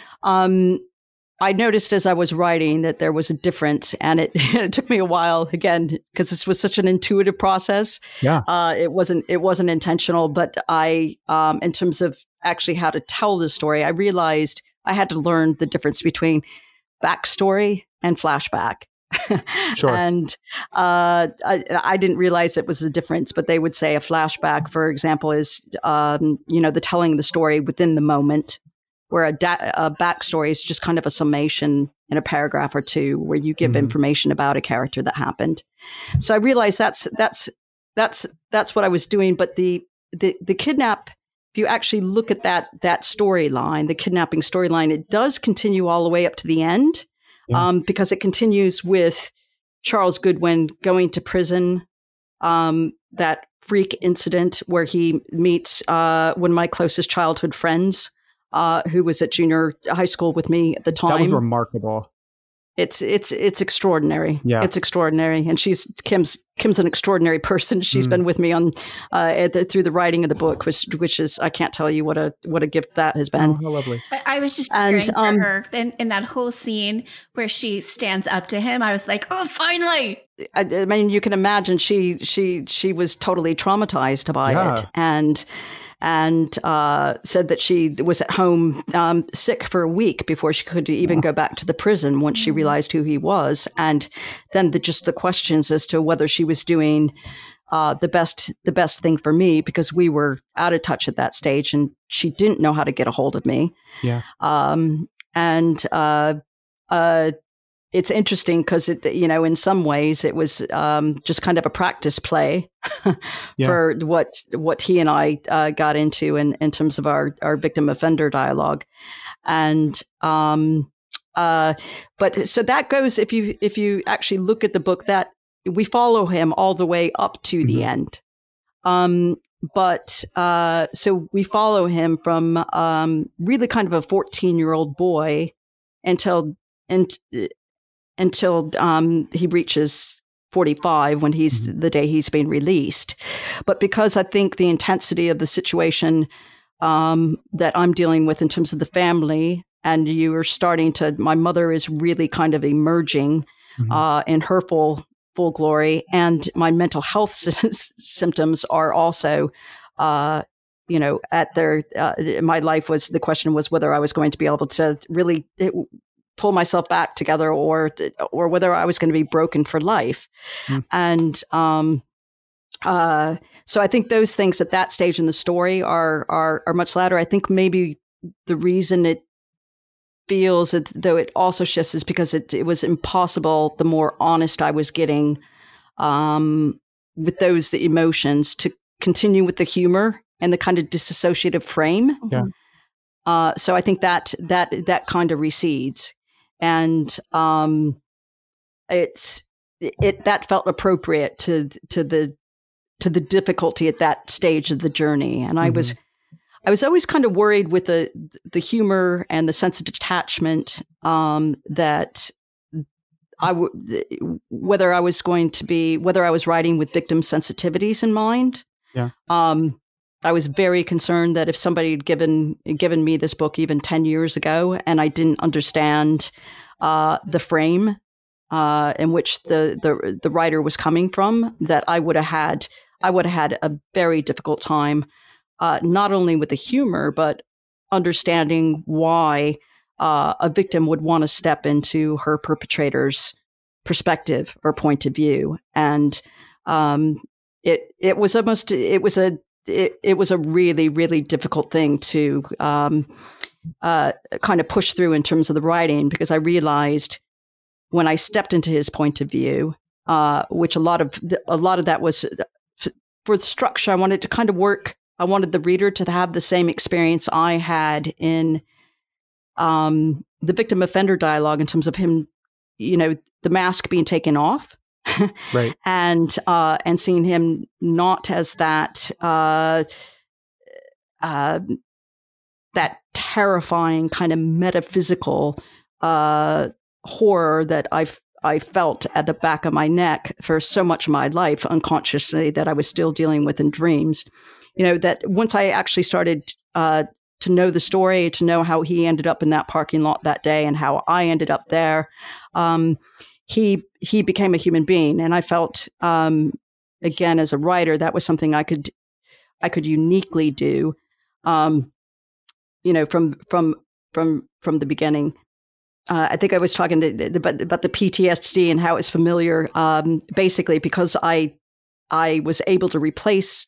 Um, I noticed as I was writing that there was a difference, and it, it took me a while, again, because this was such an intuitive process.
Yeah.
Uh, it wasn't it wasn't intentional, but I, um, in terms of actually how to tell the story, I realized I had to learn the difference between backstory and flashback.
Sure.
And uh, I, I didn't realize it was a difference, but they would say a flashback, for example, is um, you know the telling the story within the moment, where a, da- a backstory is just kind of a summation in a paragraph or two, where you give mm-hmm. information about a character that happened. So I realized that's that's that's that's what I was doing. But the the the kidnap, if you actually look at that that storyline, the kidnapping storyline, it does continue all the way up to the end. Yeah. Um, because it continues with Charles Goodwin going to prison, um, that freak incident where he meets uh, one of my closest childhood friends, uh, who was at junior high school with me at the time.
That was remarkable.
It's it's it's extraordinary.
Yeah.
It's extraordinary, and she's Kim's Kim's an extraordinary person. She's mm. been with me on uh, the, through the writing of the book, which which is I can't tell you what a what a gift that has been.
Oh, how lovely!
I, I was just cheering for um, her in, in that whole scene where she stands up to him. I was like, oh, finally!
I, I mean, you can imagine she she she was totally traumatized by
yeah.
it, and. and uh, said that she was at home um, sick for a week before she could even yeah. go back to the prison once she realized who he was. And then the, just the questions as to whether she was doing uh, the best the best thing for me, because we were out of touch at that stage and she didn't know how to get a hold of me.
Yeah. Um,
and uh, uh, it's interesting because, it, you know, in some ways it was um, just kind of a practice play yeah. for what what he and I uh, got into in, in terms of our, our victim offender dialogue. And um, uh, but so that goes, if you if you actually look at the book, that we follow him all the way up to mm-hmm. the end. Um, but uh, so we follow him from um, really kind of a fourteen year old boy until and. until um, he reaches forty-five, when he's mm-hmm. the day he's been released. But because I think the intensity of the situation um, that I'm dealing with in terms of the family, and you are starting to, my mother is really kind of emerging mm-hmm. uh, in her full, full glory, and my mental health sy- symptoms are also uh, you know, at their, uh, my life was, the question was whether I was going to be able to really it, pull myself back together, or or whether I was going to be broken for life. Mm. And um, uh, so I think those things at that stage in the story are are are much louder. I think maybe the reason it feels as though it also shifts is because it, it was impossible, the more honest I was getting um, with those the emotions, to continue with the humor and the kind of disassociative frame.
Yeah.
Uh, so I think that that that kind of recedes. And um, it's it that felt appropriate to to the to the difficulty at that stage of the journey. And mm-hmm. I was I was always kind of worried with the the humor and the sense of detachment um, that I w- whether I was going to be whether I was writing with victim sensitivities in mind.
Yeah.
Um, I was very concerned that if somebody had given given me this book even ten years ago and I didn't understand uh, the frame uh, in which the, the the writer was coming from, that I would have had I would have had a very difficult time, uh, not only with the humor, but understanding why uh, a victim would want to step into her perpetrator's perspective or point of view. And um, it it was almost it was a It, it was a really, really difficult thing to um, uh, kind of push through in terms of the writing, because I realized when I stepped into his point of view, uh, which a lot of a lot of that was for the structure. I wanted to kind of work. I wanted the reader to have the same experience I had in um, the victim offender dialogue, in terms of him, you know, the mask being taken off.
Right.
And uh, and seeing him not as that uh, uh, that terrifying kind of metaphysical uh, horror that I've I felt at the back of my neck for so much of my life unconsciously, that I was still dealing with in dreams. You know, that once I actually started uh, to know the story, to know how he ended up in that parking lot that day and how I ended up there. Um, he he became a human being, and I felt um, again as a writer that was something I could I could uniquely do, um, you know, from from from from the beginning. Uh, I think I was talking to the, about, about the P T S D and how it's familiar, um, basically because I I was able to replace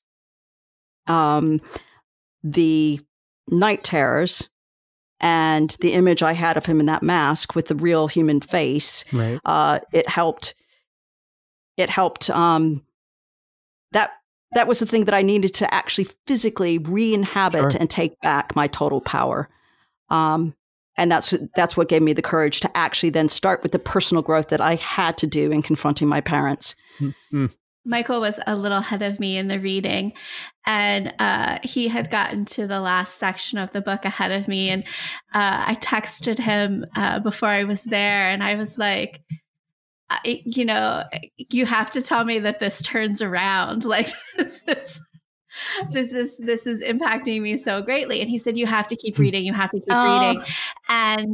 um, the night terrors and the image I had of him in that mask with the real human face.
Right.
Uh, it helped. It helped. Um, that that was the thing that I needed to actually physically re-inhabit
Sure.
and take back my total power. Um, and that's that's what gave me the courage to actually then start with the personal growth that I had to do in confronting my parents.
Mm-hmm.
Michael was a little ahead of me in the reading, and uh, he had gotten to the last section of the book ahead of me. And uh, I texted him uh, before I was there, and I was like, I, you know, you have to tell me that this turns around. Like this is, this is, this is impacting me so greatly. And he said, you have to keep reading. You have to keep
Oh.
reading. And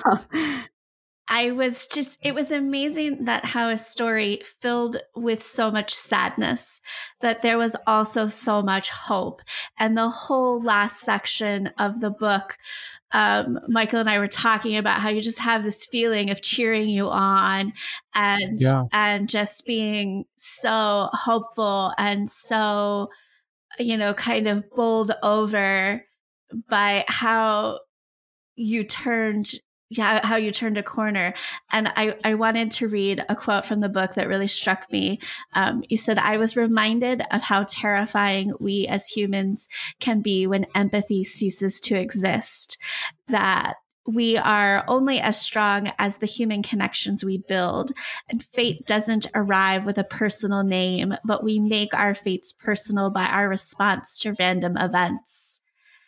I was just, it was amazing that how a story filled with so much sadness, that there was also so much hope. And the whole last section of the book, um, Michael and I were talking about how you just have this feeling of cheering you on and,
Yeah.
and just being so hopeful and so, you know, kind of bowled over by how you turned Yeah, how you turned a corner. And I, I wanted to read a quote from the book that really struck me. Um, you said, I was reminded of how terrifying we as humans can be when empathy ceases to exist, that we are only as strong as the human connections we build, and fate doesn't arrive with a personal name, but we make our fates personal by our response to random events.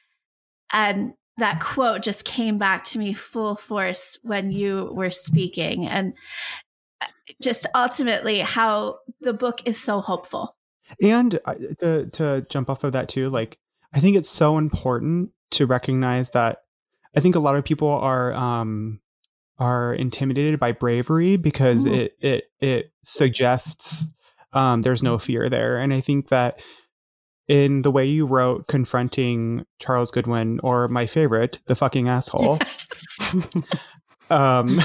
And that quote just came back to me full force when you were speaking, and just ultimately how the book is so hopeful.
And uh, to, to jump off of that too, like, I think it's so important to recognize that I think a lot of people are, um, are intimidated by bravery because
Ooh.
it, it, it suggests, um, there's no fear there. And I think that in the way you wrote confronting Charles Goodwin, or my favorite, the fucking asshole,
Yes.
um,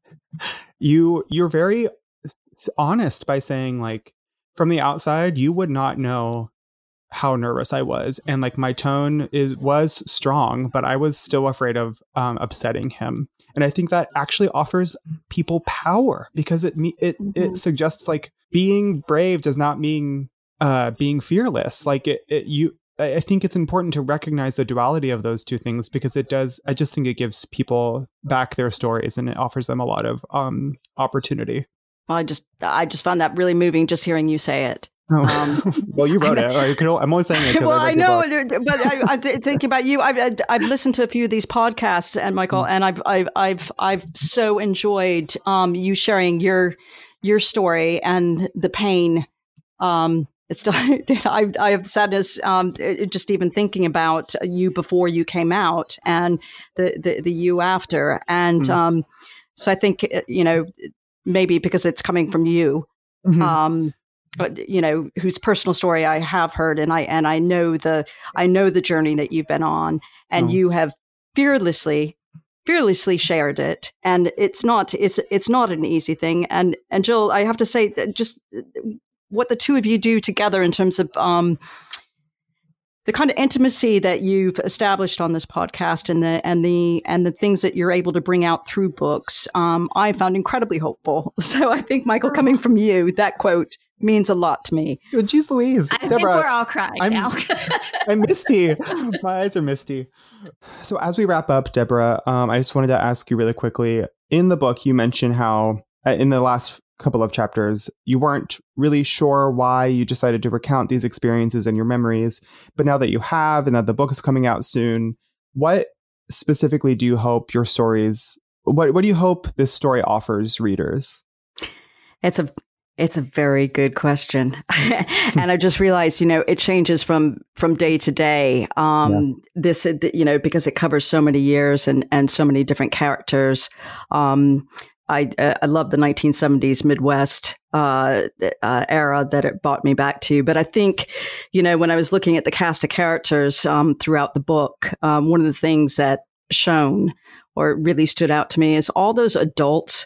you, you're very honest by saying, like, from the outside, you would not know how nervous I was. And like, my tone is, was strong, but I was still afraid of um, upsetting him. And I think that actually offers people power, because it, it, mm-hmm. it suggests like being brave does not mean uh, being fearless. Like it, it, you, I think it's important to recognize the duality of those two things, because it does, I just think it gives people back their stories and it offers them a lot of um, opportunity.
Well, I just, I just found that really moving just hearing you say it.
Oh.
Um,
well, you wrote it. Or you could, I'm always saying it.
Well,
I,
I know, but I, I think about you. I've I've listened to a few of these podcasts, and Michael, mm. and I've I've I've I've so enjoyed um, you sharing your your story and the pain, um, It's still, I, I have sadness um, just even thinking about you before you came out and the, the, the you after. And mm. um, so I think, you know, maybe because it's coming from you, mm-hmm. um, but, you know, whose personal story I have heard, and I and I know the I know the journey that you've been on, and oh. you have fearlessly, fearlessly shared it, and it's not it's it's not an easy thing. And and Jill, I have to say that just what the two of you do together in terms of um, the kind of intimacy that you've established on this podcast, and the and the and the things that you're able to bring out through books, um, I found incredibly hopeful. So I think, Michael, coming from you, that quote means a lot to me.
Oh, geez Louise.
I
Deborah,
think we're all crying
I'm,
now.
I'm misty. My eyes are misty. So as we wrap up, Deborah, um, I just wanted to ask you really quickly. In the book, you mentioned how uh, in the last couple of chapters, you weren't really sure why you decided to recount these experiences and your memories. But now that you have, and that the book is coming out soon, what specifically do you hope your stories, what, what do you hope this story offers readers?
It's a It's a very good question. And I just realized, you know, it changes from, from day to day. Um, yeah. This, you know, because it covers so many years and, and so many different characters. Um, I, uh, I love the nineteen seventies Midwest, uh, uh, era that it brought me back to. But I think, you know, when I was looking at the cast of characters, um, throughout the book, um, one of the things that shone or really stood out to me is all those adults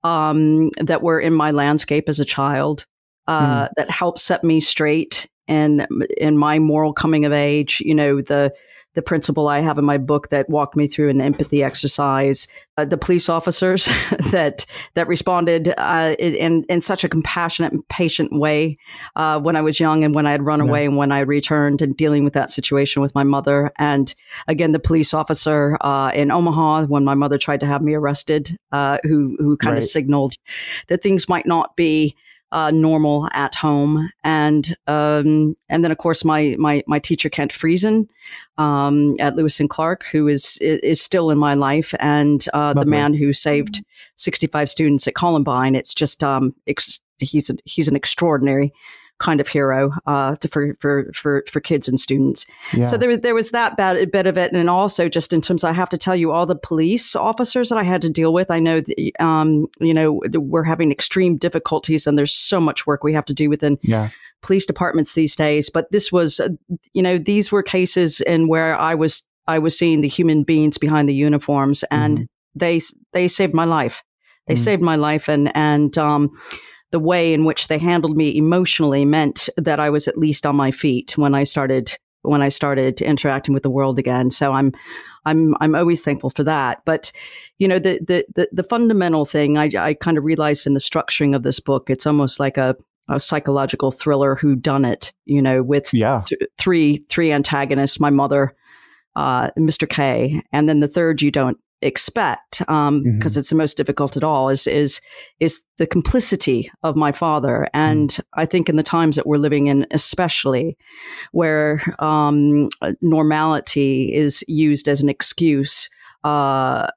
um, that were in my landscape as a child, uh, mm. that helped set me straight in, in my moral coming of age. You know, the, the principle I have in my book that walked me through an empathy exercise, uh, the police officers that, that responded, uh, in, in such a compassionate and patient way, uh, when I was young and when I had run yeah. away and when I returned, and dealing with that situation with my mother. And again, the police officer, uh, in Omaha, when my mother tried to have me arrested, uh, who, who kind right. of signaled that things might not be Uh, normal at home. And, um, and then of course my, my, my teacher, Kent Friesen, um, at Lewis and Clark, who is, is still in my life, and, uh, the man who saved sixty-five students at Columbine. It's just, um, ex- he's, a, he's an extraordinary kind of hero, uh, to, for, for, for, for kids and students. Yeah. So there was, there was that bad, bit of it. And also just in terms, I have to tell you, all the police officers that I had to deal with, I know, the, um, you know, we're having extreme difficulties, and there's so much work we have to do within yeah. police departments these days. But this was, uh, you know, these were cases in where I was, I was seeing the human beings behind the uniforms, and mm-hmm. they, they saved my life. They mm-hmm. saved my life. And, and, um, the way in which they handled me emotionally meant that I was at least on my feet when I started when I started interacting with the world again. So I'm I'm I'm always thankful for that. But you know, the the the, the fundamental thing I, I kind of realized in the structuring of this book, it's almost like a, a psychological thriller whodunit. You know, with yeah. th- three three antagonists: my mother, uh, Mister K, and then the third you don't expect, um, because mm-hmm. it's the most difficult at all, is is is the complicity of my father. And mm. I think in the times that we're living in, especially where um, normality is used as an excuse uh,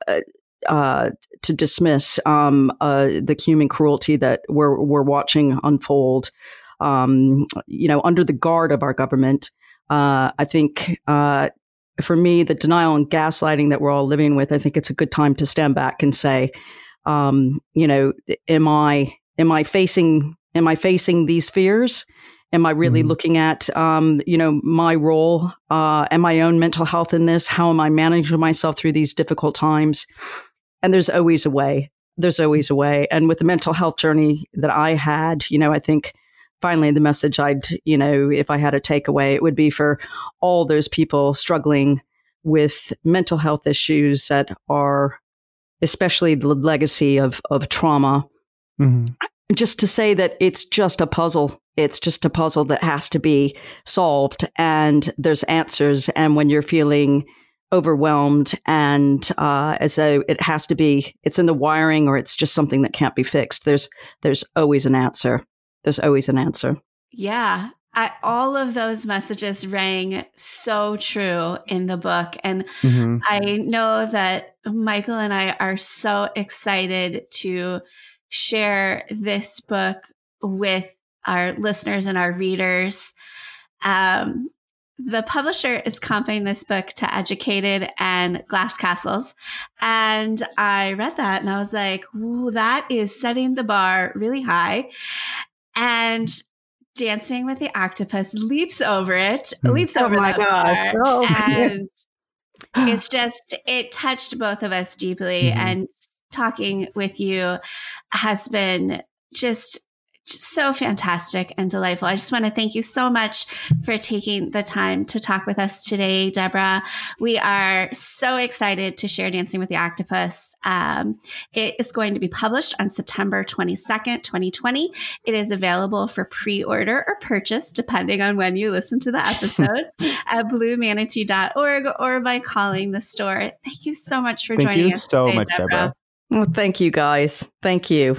uh, to dismiss um, uh, the human cruelty that we're we're watching unfold, um, you know, under the guard of our government. Uh, I think. Uh, For me, the denial and gaslighting that we're all living with, I think it's a good time to stand back and say, um, you know, am I am I facing am I facing these fears? Am I really mm-hmm. looking at, um, you know, my role uh, and my own mental health in this? How am I managing myself through these difficult times? And there's always a way. There's always a way. And with the mental health journey that I had, you know, I think. Finally, the message I'd, you know, if I had a takeaway, it would be for all those people struggling with mental health issues that are, especially the legacy of, of trauma, mm-hmm. just to say that it's just a puzzle. It's just a puzzle that has to be solved, and there's answers. And when you're feeling overwhelmed and uh, as though it has to be, it's in the wiring, or it's just something that can't be fixed, there's there's always an answer. There's always an answer.
Yeah. I, all of those messages rang so true in the book. And mm-hmm. I know that Michael and I are so excited to share this book with our listeners and our readers. Um, the publisher is comping this book to Educated and Glass Castles. And I read that and I was like, ooh, that is setting the bar really high. And Dancing with the Octopus leaps over it, mm. leaps over
oh my
that
God.
bar.
Oh.
And it's just, it touched both of us deeply. Mm-hmm. And talking with you has been just Just so fantastic and delightful. I just want to thank you so much for taking the time to talk with us today, Deborah. We are so excited to share Dancing with the Octopus. Um, it is going to be published on September twenty-second, twenty twenty. It is available for pre-order or purchase, depending on when you listen to the episode, at blue manatee dot org or by calling the store. Thank you so much for
thank
joining
you
us
so
today,
much,
Deborah.
Deborah.
Well, thank you, guys. Thank you.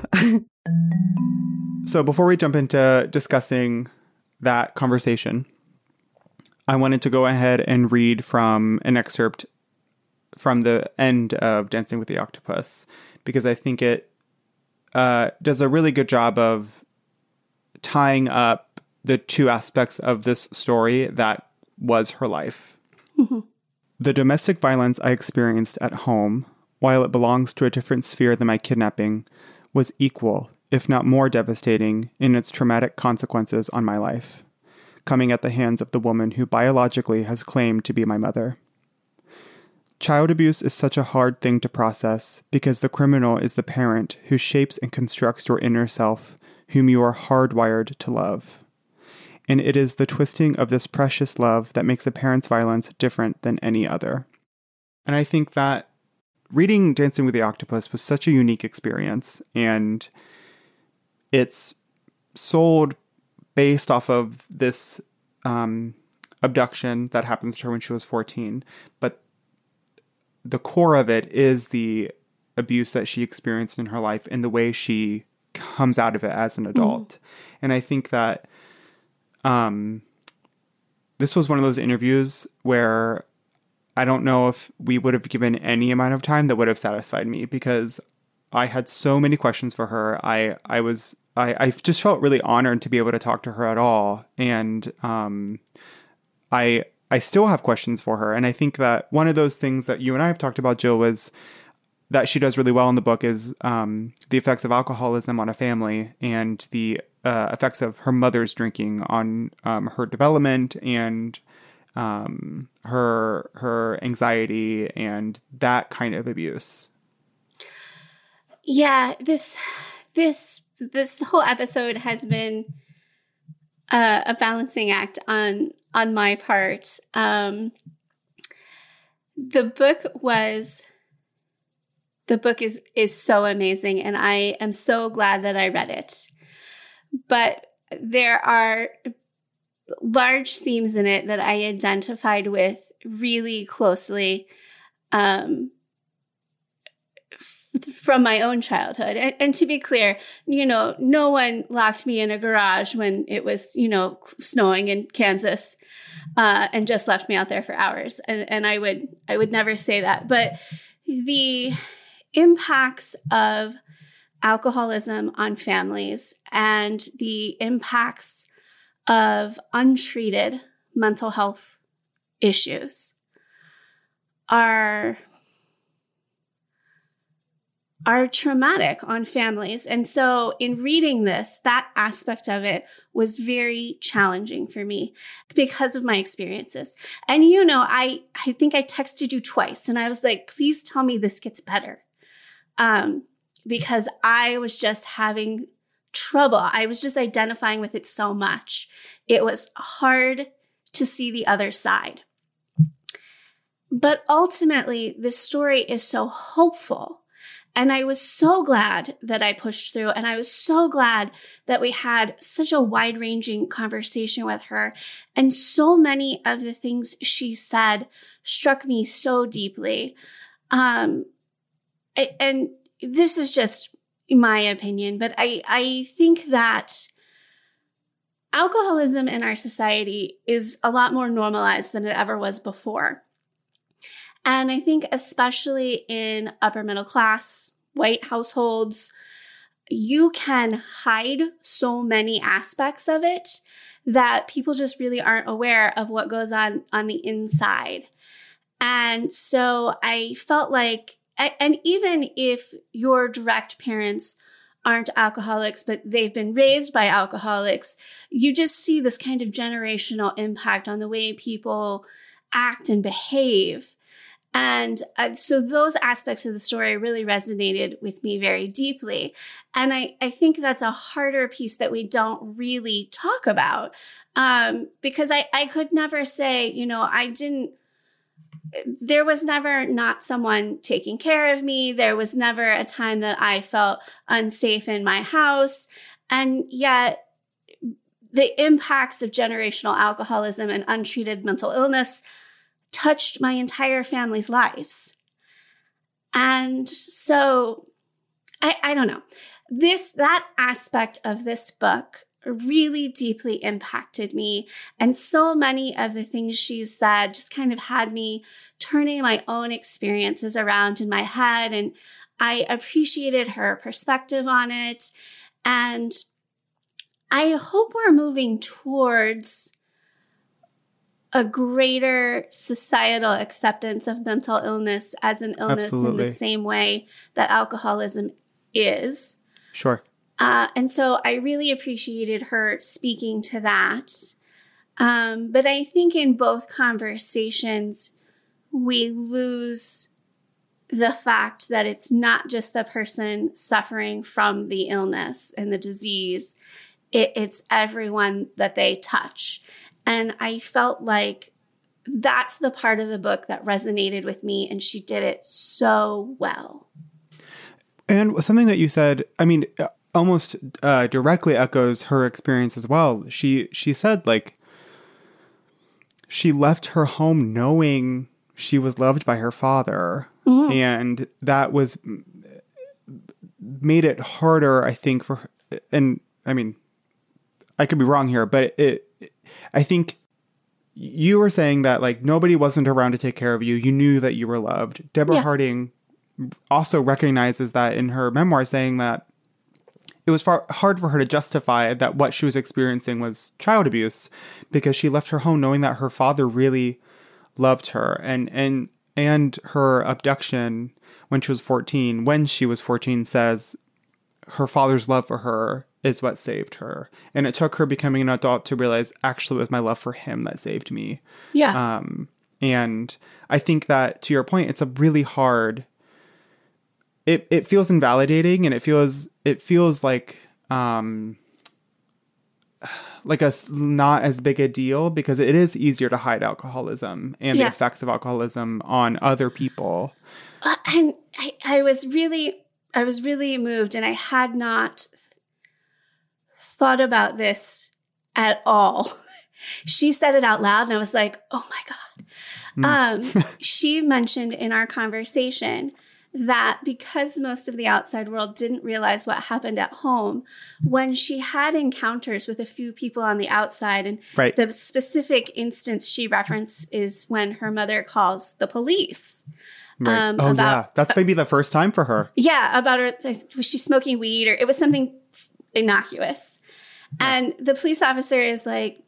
So before we jump into discussing that conversation, I wanted to go ahead and read from an excerpt from the end of Dancing with the Octopus, because I think it uh, does a really good job of tying up the two aspects of this story that was her life. Mm-hmm. The domestic violence I experienced at home, while it belongs to a different sphere than my kidnapping, was equal, if not more devastating, in its traumatic consequences on my life, coming at the hands of the woman who biologically has claimed to be my mother. Child abuse is such a hard thing to process because the criminal is the parent who shapes and constructs your inner self, whom you are hardwired to love. And it is the twisting of this precious love that makes a parent's violence different than any other. And I think that reading Dancing with the Octopus was such a unique experience, and it's sold based off of this um, abduction that happens to her when she was fourteen. But the core of it is the abuse that she experienced in her life and the way she comes out of it as an adult. Mm. And I think that um, this was one of those interviews where I don't know if we would have given any amount of time that would have satisfied me, because I had so many questions for her. I, I was, I, I just felt really honored to be able to talk to her at all. And, um, I, I still have questions for her. And I think that one of those things that you and I have talked about, Jill, was that she does really well in the book is, um, the effects of alcoholism on a family and the, uh, effects of her mother's drinking on, um, her development and, um, her, her anxiety and that kind of abuse.
Yeah, this, this, this whole episode has been uh, a balancing act on, on my part. Um, the book was, the book is, is so amazing, and I am so glad that I read it. But there are large themes in it that I identified with really closely, um, f- from my own childhood. And, and to be clear, you know, no one locked me in a garage when it was, you know, snowing in Kansas, uh, and just left me out there for hours. And, and I would, I would never say that. But the impacts of alcoholism on families and the impacts of untreated mental health issues are, are traumatic on families. And so in reading this, that aspect of it was very challenging for me because of my experiences. And, you know, I, I think I texted you twice and I was like, please tell me this gets better. Um, because I was just having trouble. I was just identifying with it so much. It was hard to see the other side. But ultimately, this story is so hopeful. And I was so glad that I pushed through. And I was so glad that we had such a wide-ranging conversation with her. And so many of the things she said struck me so deeply. Um, and this is just my opinion, but I, I think that alcoholism in our society is a lot more normalized than it ever was before. And I think especially in upper middle class, white households, you can hide so many aspects of it that people just really aren't aware of what goes on on the inside. And so I felt like, and even if your direct parents aren't alcoholics, but they've been raised by alcoholics, you just see this kind of generational impact on the way people act and behave. And uh, so those aspects of the story really resonated with me very deeply. And I, I think that's a harder piece that we don't really talk about, um, because I, I could never say, you know, I didn't, there was never not someone taking care of me. There was never a time that I felt unsafe in my house. And yet the impacts of generational alcoholism and untreated mental illness touched my entire family's lives. And so I, I don't know, this, that aspect of this book really deeply impacted me. And so many of the things she said just kind of had me turning my own experiences around in my head. And I appreciated her perspective on it. And I hope we're moving towards a greater societal acceptance of mental illness as an illness
Absolutely.
In the same way that alcoholism is.
Sure.
Uh, and so I really appreciated her speaking to that. Um, but I think in both conversations, we lose the fact that it's not just the person suffering from the illness and the disease. It, it's everyone that they touch. And I felt like that's the part of the book that resonated with me, and she did it so well.
And something that you said, I mean, almost uh, directly echoes her experience as well. She she said, like, she left her home knowing she was loved by her father. Mm-hmm. And that was made it harder, I think, for her. And I mean, I could be wrong here, but it, it I think you were saying that, like, nobody wasn't around to take care of you. You knew that you were loved. Deborah
yeah.
Harding also recognizes that in her memoir, saying that it was far, hard for her to justify that what she was experiencing was child abuse, because she left her home knowing that her father really loved her. And and and her abduction when she was fourteen, when she was fourteen, says her father's love for her is what saved her. And it took her becoming an adult to realize, actually, it was my love for him that saved me.
Yeah.
Um, and I think that, to your point, it's a really hard... It it feels invalidating, and it feels it feels like um like a not as big a deal, because it is easier to hide alcoholism and yeah. the effects of alcoholism on other people.
Uh, and I, I was really I was really moved, and I had not thought about this at all. She said it out loud, and I was like, "Oh my God!" Mm. Um, she mentioned in our conversation that because most of the outside world didn't realize what happened at home, when she had encounters with a few people on the outside, and
right.
the specific instance she referenced is when her mother calls the police.
Right. Um, oh, about, yeah. That's maybe the first time for her.
Yeah, about her, was she smoking weed, or it was something innocuous. Yeah. And the police officer is like,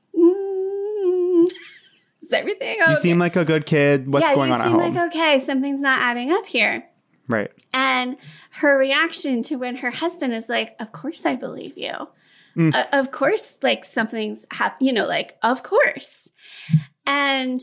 mm, is everything okay?
You seem like a good kid. What's
yeah,
going on at home?
You seem like, okay, something's not adding up here.
Right.
And her reaction to when her husband is like, of course I believe you. Mm. Uh, of course, like, something's happening, you know, like, of course. And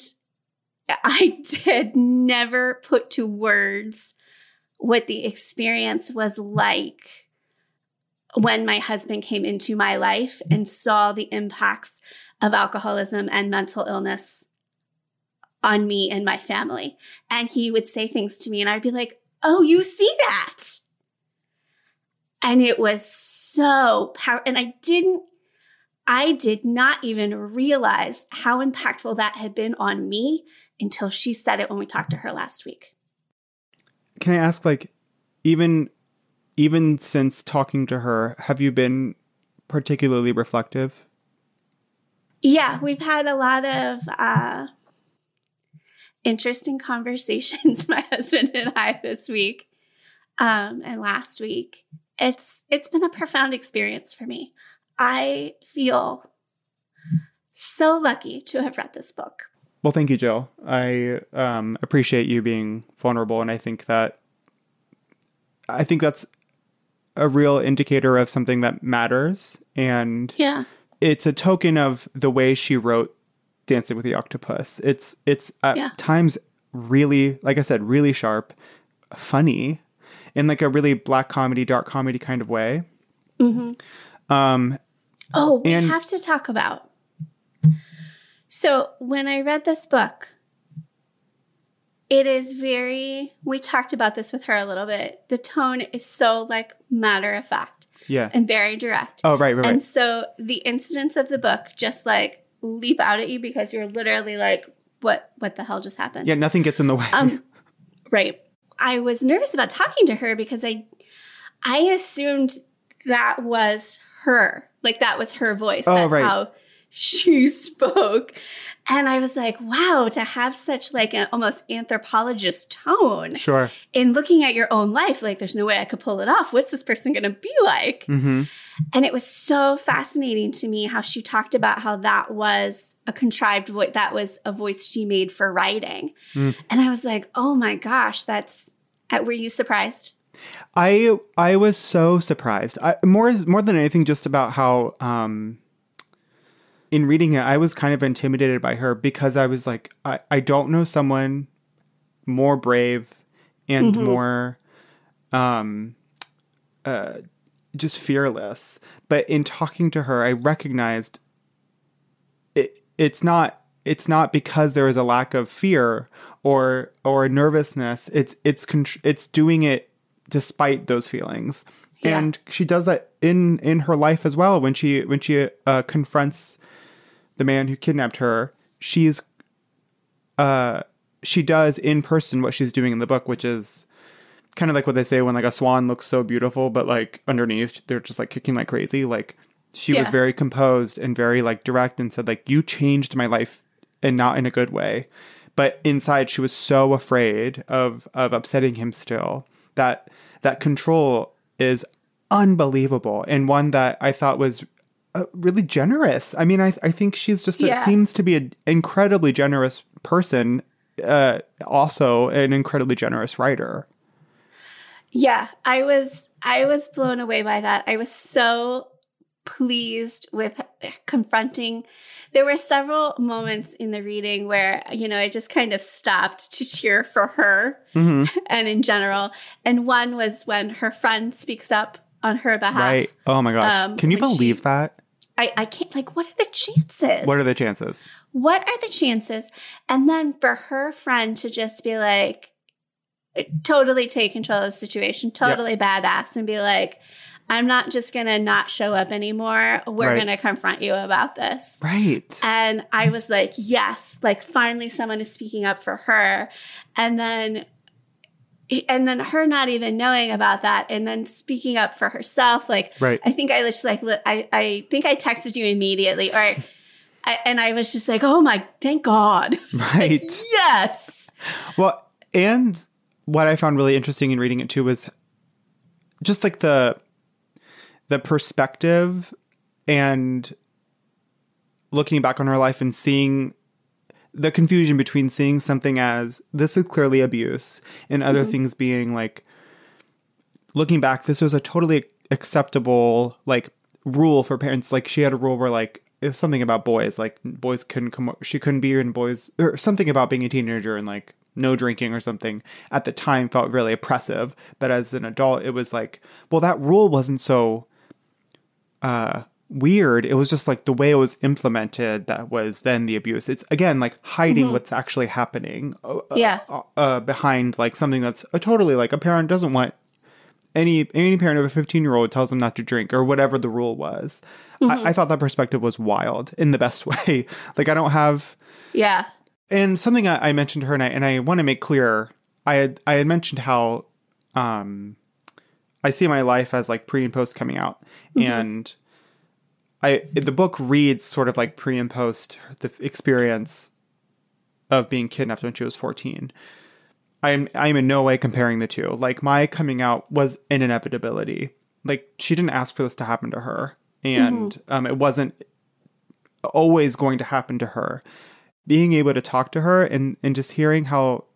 I did never put to words what the experience was like when my husband came into my life and saw the impacts of alcoholism and mental illness on me and my family. And he would say things to me, and I'd be like, oh, you see that? And it was so powerful. And I didn't, I did not even realize how impactful that had been on me until she said it when we talked to her last week.
Can I ask, like, even, even since talking to her, have you been particularly reflective?
Yeah, we've had a lot of uh, interesting conversations, my husband and I, this week um, and last week. it's it's been a profound experience for me. I feel so lucky to have read this book.
Well, thank you, Jill. I um, appreciate you being vulnerable, and I think that I think that's a real indicator of something that matters. And
yeah,
it's a token of the way she wrote Dancing with the Octopus. It's it's at
yeah.
times really, like I said, really sharp, funny, in like a really black comedy, dark comedy kind of way.
Mm-hmm.
Um,
oh, we
and-
have to talk about. So when I read this book, it is very, we talked about this with her a little bit. The tone is so like matter of fact
yeah.
and very direct.
Oh, right, right, right.
And so the incidents of the book just like leap out at you because you're literally like, what, what the hell just happened?
Yeah, nothing gets in the way.
Um, right. I was nervous about talking to her because I, I assumed that was her. Like that was her voice.
Oh,
That's
right.
how she spoke. And I was like, wow, to have such like an almost anthropologist tone
Sure.
in looking at your own life, like there's no way I could pull it off. What's this person going to be like?
Mm-hmm.
And it was so fascinating to me how she talked about how that was a contrived voice. That was a voice she made for writing. Mm. And I was like, oh my gosh, that's, uh, were you surprised?
I, I was so surprised. I, more, more than anything, just about how, um, in reading it, I was kind of intimidated by her because I was like, I, I don't know someone more brave and mm-hmm. more um, uh, just fearless. But in talking to her, I recognized it. It's not. It's not because there is a lack of fear or or nervousness. It's it's it's doing it despite those feelings, yeah. And she does that in in her life as well. When she when she uh, confronts the man who kidnapped her, she's, uh, she does in person what she's doing in the book, which is kind of like what they say when like a swan looks so beautiful, but like underneath they're just like kicking like crazy. Like she yeah. was very composed and very like direct and said like, you changed my life and not in a good way. But inside she was so afraid of, of upsetting him still that that control is unbelievable. And one that I thought was Uh, really generous. I mean, I I think she's just a,
yeah.
seems to be an incredibly generous person. Uh, also, an incredibly generous writer.
Yeah, I was I was blown away by that. I was so pleased with confronting. There were several moments in the reading where, you know, I just kind of stopped to cheer for her mm-hmm. and in general. And one was when her friend speaks up on her behalf.
Right. Oh my gosh. Um, Can you believe she, that?
I, I can't, like, what are the chances?
What are the chances?
What are the chances? And then for her friend to just be like, totally take control of the situation, totally yep. badass, and be like, I'm not just going to not show up anymore. We're right. going to confront you about this.
Right.
And I was like, yes, like finally someone is speaking up for her. And then And then her not even knowing about that and then speaking up for herself. Like,
right.
I think I was just like, I, I think I texted you immediately or, I, and I was just like, oh my, thank God.
Right.
Like, yes.
Well, and what I found really interesting in reading it too was just like the, the perspective and looking back on her life and seeing the confusion between seeing something as this is clearly abuse and other mm-hmm. things being like, looking back, this was a totally acceptable like rule for parents. Like she had a rule where like, it was something about boys, like boys couldn't come, she couldn't be in boys or something about being a teenager and like no drinking or something at the time felt really oppressive. But as an adult, it was like, well, that rule wasn't so, uh, weird. It was just like the way it was implemented that was then the abuse. It's again like hiding mm-hmm. what's actually happening uh,
yeah
uh, uh, behind like something that's a totally like a parent doesn't want any any parent of a fifteen year old tells them not to drink or whatever the rule was. Mm-hmm. I, I thought that perspective was wild in the best way. Like I don't have
yeah
and something I, I mentioned to her and I and I want to make clear I had I had mentioned how um I see my life as like pre and post coming out mm-hmm. and I, the book reads sort of like pre and post the experience of being kidnapped when she was fourteen. I'm I'm in no way comparing the two. Like my coming out was an inevitability. like she didn't ask for this to happen to her. And mm-hmm. um, it wasn't always going to happen to her. Being able to talk to her and, and just hearing how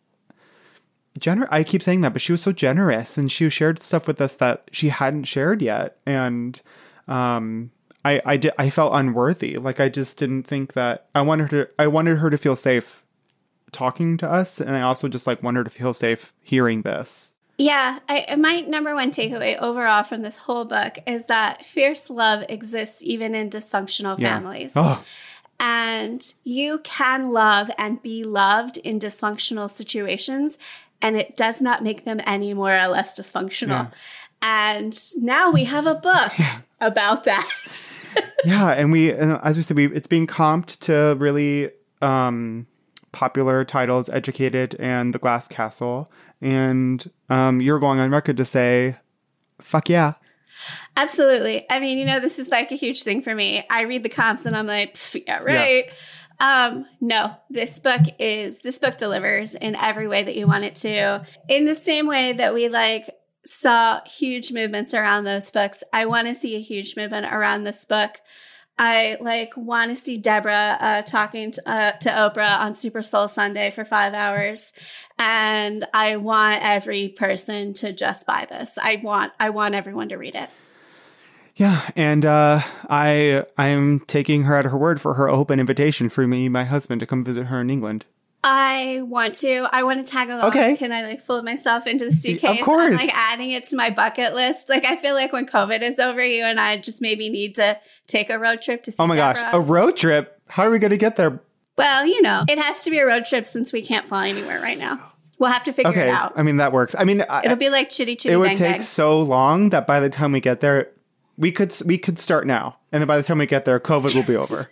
gener- I keep saying that, but she was so generous and she shared stuff with us that she hadn't shared yet. And um, I, I, did, I felt unworthy. Like I just didn't think that I wanted her to, I wanted her to feel safe talking to us. And I also just like wanted her to feel safe hearing this.
Yeah, I, my number one takeaway overall from this whole book is that fierce love exists even in dysfunctional
yeah.
families.
Oh.
And you can love and be loved in dysfunctional situations, and it does not make them any more or less dysfunctional. Yeah. And now we have a book yeah. about that.
yeah, and we, as we said, we it's being comped to really um, popular titles, Educated and The Glass Castle. And um, you're going on record to say, fuck yeah.
Absolutely. I mean, you know, this is like a huge thing for me. I read the comps and I'm like, yeah, right. Yeah. Um, no, this book is, this book delivers in every way that you want it to. In the same way that we like saw huge movements around those books, I want to see a huge movement around this book. I like want to see Deborah uh, talking to, uh, to Oprah on Super Soul Sunday for five hours. And I want every person to just buy this. I want, I want everyone to read it.
Yeah. And uh, I, I'm taking her at her word for her open invitation for me, my husband, to come visit her in England.
I want to. I want to tag along.
Okay.
Can I like fold myself into the suitcase?
Of course.
I'm like adding it to my bucket list. Like I feel like when COVID is over, you and I just maybe need to take a road trip to see
Oh my
Deborah.
gosh, a road trip? How are we going to get there?
Well, you know, it has to be a road trip since we can't fly anywhere right now. We'll have to figure
okay.
it out.
I mean, that works. I mean,
it'll
I,
be like chitty chitty.
It would
bang,
take
bang.
so long that by the time we get there, we could we could start now, and then by the time we get there, COVID will be over.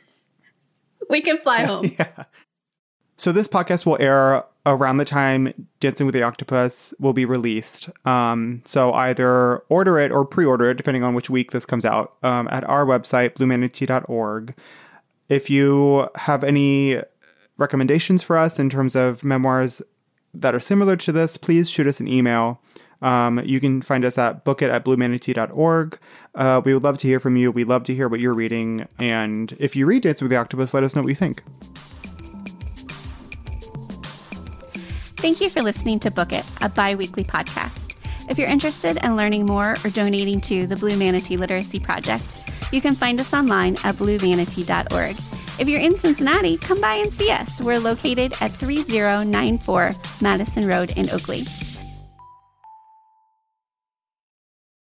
We can fly home.
Yeah. So this podcast will air around the time Dancing with the Octopus will be released. Um, so either order it or pre-order it, depending on which week this comes out, um, at our website, blue manatee dot org. If you have any recommendations for us in terms of memoirs that are similar to this, please shoot us an email. Um, you can find us at book it at blue manatee dot org. Uh, we would love to hear from you. We'd love to hear what you're reading. And if you read Dancing with the Octopus, let us know what you think.
Thank you for listening to Book It, a bi-weekly podcast. If you're interested in learning more or donating to the Blue Manatee Literacy Project, you can find us online at blue manatee dot org. If you're in Cincinnati, come by and see us. We're located at three zero nine four Madison Road in Oakley.